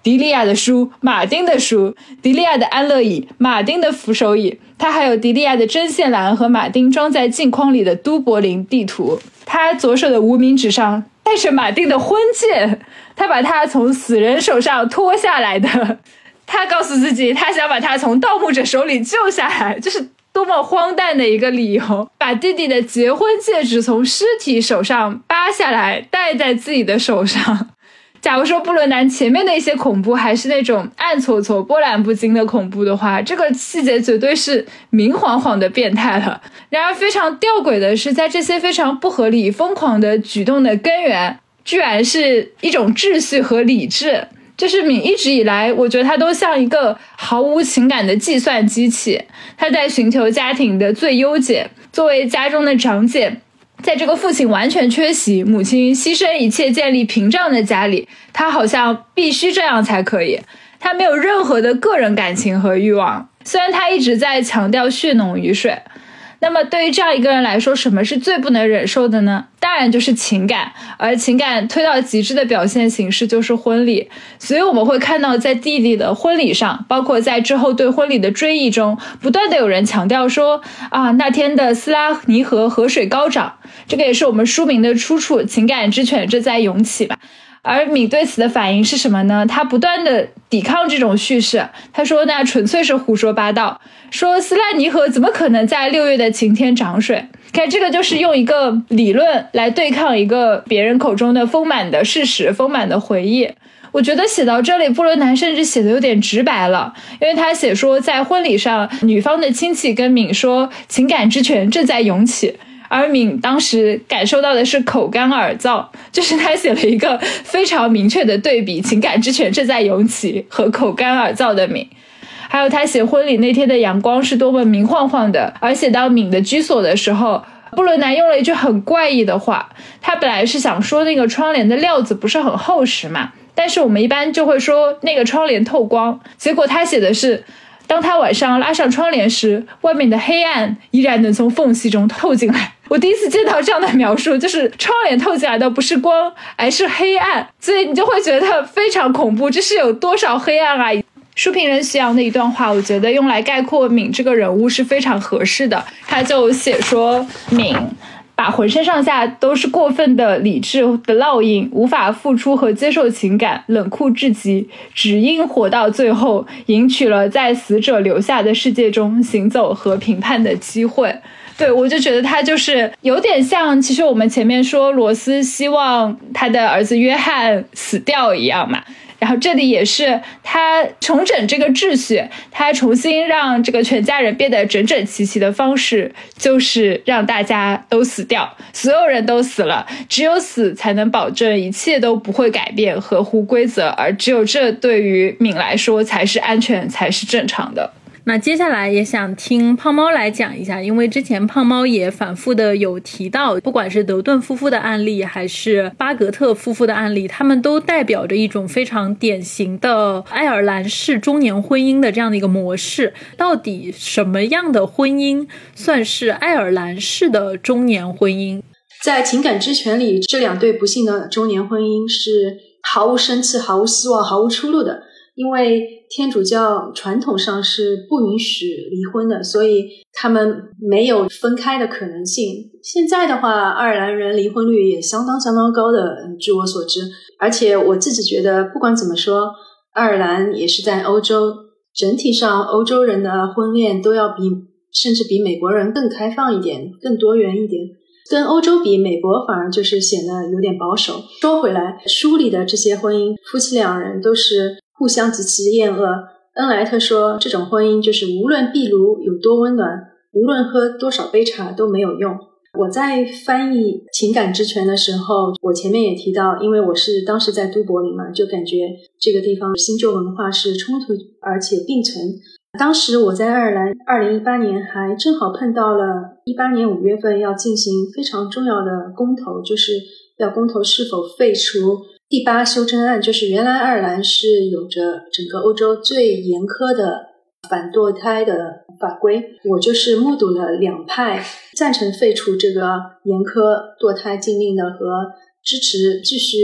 迪利亚的书，马丁的书，迪利亚的安乐椅，马丁的扶手椅，他还有迪利亚的针线篮和马丁装在镜框里的都柏林地图。他左手的无名指上带着马丁的婚戒，他把他从死人手上脱下来的，他告诉自己他想把他从盗墓者手里救下来，就是多么荒诞的一个理由。把弟弟的结婚戒指从尸体手上扒下来戴在自己的手上。假如说布伦南前面的一些恐怖还是那种暗搓搓波澜不惊的恐怖的话，这个细节绝对是明晃晃的变态了。然而非常吊诡的是，在这些非常不合理疯狂的举动的根源居然是一种秩序和理智。就是敏一直以来我觉得他都像一个毫无情感的计算机器，他在寻求家庭的最优解。作为家中的长姐，在这个父亲完全缺席，母亲牺牲一切建立屏障的家里，他好像必须这样才可以。他没有任何的个人感情和欲望，虽然他一直在强调血浓于水。那么对于这样一个人来说，什么是最不能忍受的呢？当然就是情感，而情感推到极致的表现形式就是婚礼。所以我们会看到在弟弟的婚礼上，包括在之后对婚礼的追忆中，不断的有人强调说那天的斯拉尼河河水高涨，这个也是我们书名的出处，情感之泉正在涌起吧。而敏对此的反应是什么呢？他不断的抵抗这种叙事，他说那纯粹是胡说八道，说斯拉尼河怎么可能在6月的晴天涨水。看，这个就是用一个理论来对抗一个别人口中的丰满的事实，丰满的回忆。我觉得写到这里，布伦南甚至写的有点直白了，因为他写说在婚礼上，女方的亲戚跟敏说情感之泉正在涌起，而敏当时感受到的是口干耳燥，就是他写了一个非常明确的对比，情感之泉正在涌起和口干耳燥的敏。还有他写婚礼那天的阳光是多么明晃晃的，而写到敏的居所的时候，布伦南用了一句很怪异的话，他本来是想说那个窗帘的料子不是很厚实嘛，但是我们一般就会说那个窗帘透光，结果他写的是当他晚上拉上窗帘时，外面的黑暗依然能从缝隙中透进来。我第一次见到这样的描述，就是窗帘透进来的不是光，而是黑暗，所以你就会觉得非常恐怖，这是有多少黑暗啊。书评人徐阳的一段话，我觉得用来概括敏这个人物是非常合适的。他就写说，敏把浑身上下都是过分的理智的烙印，无法付出和接受情感，冷酷至极，只因活到最后，赢取了在死者留下的世界中行走和评判的机会。对，我就觉得他就是有点像，其实我们前面说罗斯希望他的儿子约翰死掉一样嘛，然后这里也是他重整这个秩序，他重新让这个全家人变得整整齐齐的方式，就是让大家都死掉，所有人都死了，只有死才能保证一切都不会改变，合乎规则，而只有这对于敏来说才是安全，才是正常的。 那接下来也想听胖猫来讲一下，因为之前胖猫也反复的有提到，不管是德顿夫妇的案例还是巴格特夫妇的案例，他们都代表着一种非常典型的爱尔兰式中年婚姻的这样的一个模式。到底什么样的婚姻算是爱尔兰式的中年婚姻？ 在情感之泉里，这两对不幸的中年婚姻是毫无生气、毫无希望、毫无出路的。因为天主教传统上是不允许离婚的，所以他们没有分开的可能性。现在的话，爱尔兰人离婚率也相当高的，据我所知。而且我自己觉得，不管怎么说，爱尔兰也是在欧洲，整体上欧洲人的婚恋都要甚至比美国人更开放一点，更多元一点。跟欧洲比，美国反而就是显得有点保守。说回来，书里的这些婚姻，夫妻两人都是互相极其厌恶。恩莱特说，这种婚姻就是无论壁炉有多温暖，无论喝多少杯茶都没有用。我在翻译情感之泉的时候，我前面也提到，因为我是当时在都柏林嘛，就感觉这个地方新旧文化是冲突而且并存。当时我在爱尔兰2018年还正好碰到了18年5月份要进行非常重要的公投，就是要公投是否废除第8修正案，就是原来爱尔兰是有着整个欧洲最严苛的反堕胎的法规。我就是目睹了两派赞成废除这个严苛堕胎禁令的和支持继续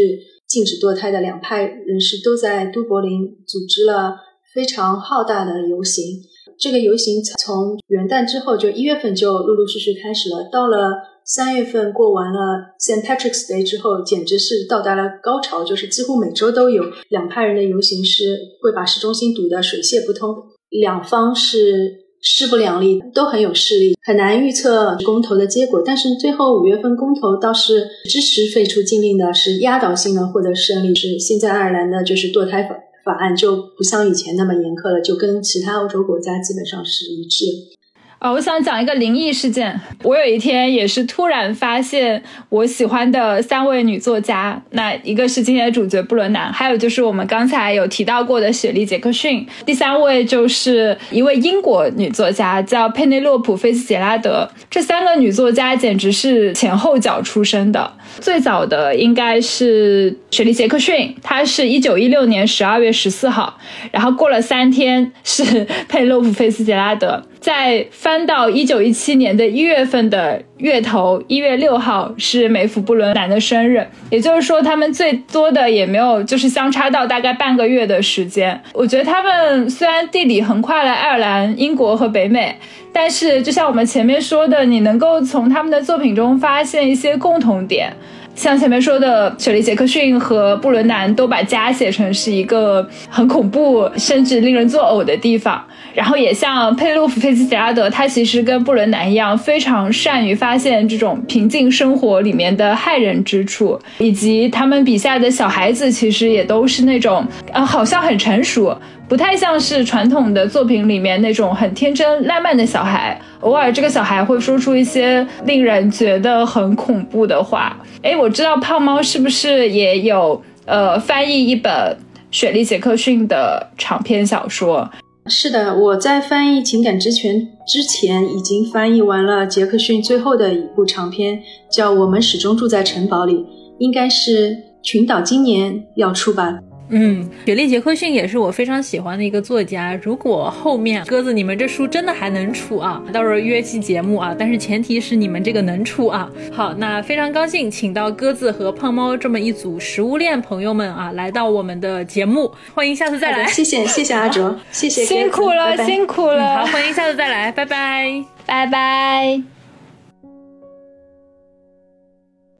禁止堕胎的两派人士都在都柏林组织了非常浩大的游行。这个游行从元旦之后就1月份就陆陆续续开始了，到了3月份过完了 St. Patrick's Day 之后，简直是到达了高潮，就是几乎每周都有两派人的游行，是会把市中心堵得水泄不通，两方是势不两立，都很有势力，很难预测公投的结果。但是最后5月份公投倒是支持废除禁令的，是压倒性的获得胜利，是现在爱尔兰的就是堕胎法案就不像以前那么严苛了，就跟其他欧洲国家基本上是一致。 我想讲一个灵异事件。我有一天也是突然发现我喜欢的3位女作家，那一个是今天的主角布伦南，还有就是我们刚才有提到过的雪莉杰克逊，第3位就是一位英国女作家叫佩内洛普菲斯杰拉德。这3个女作家简直是前后脚出生的。最早的应该是雪莉杰克逊，她是1916年12月14号，然后过了3天是佩内洛普菲斯杰拉德。再翻到1917年的1月份的月头1月6号是梅芙布伦南的生日，也就是说他们最多的也没有就是相差到大概半个月的时间。我觉得他们虽然地理横跨了爱尔兰、英国和北美，但是就像我们前面说的，你能够从他们的作品中发现一些共同点。像前面说的雪莉杰克逊和布伦南都把家写成是一个很恐怖甚至令人作呕的地方，然后也像佩内洛普菲斯杰拉德，他其实跟布伦南一样非常善于发现这种平静生活里面的害人之处，以及他们笔下的小孩子其实也都是那种好像很成熟，不太像是传统的作品里面那种很天真烂漫的小孩，偶尔这个小孩会说出一些令人觉得很恐怖的话。我知道胖猫是不是也有翻译一本雪莉杰克逊的长篇小说？ 是的，我在翻译情感之泉之前已经翻译完了杰克逊最后的一部长篇，叫我们始终住在城堡里，应该是群岛今年要出吧。 雪莉杰克逊也是我非常喜欢的一个作家，如果后面鸽子你们这书真的还能出啊，到时候约期节目啊，但是前提是你们这个能出啊。好，那非常高兴请到鸽子和胖猫这么一组食物链朋友们啊，来到我们的节目，欢迎下次再来。 谢谢阿卓，谢谢辛苦了， 拜拜， 辛苦了。 好，欢迎下次再来，拜拜， 拜拜。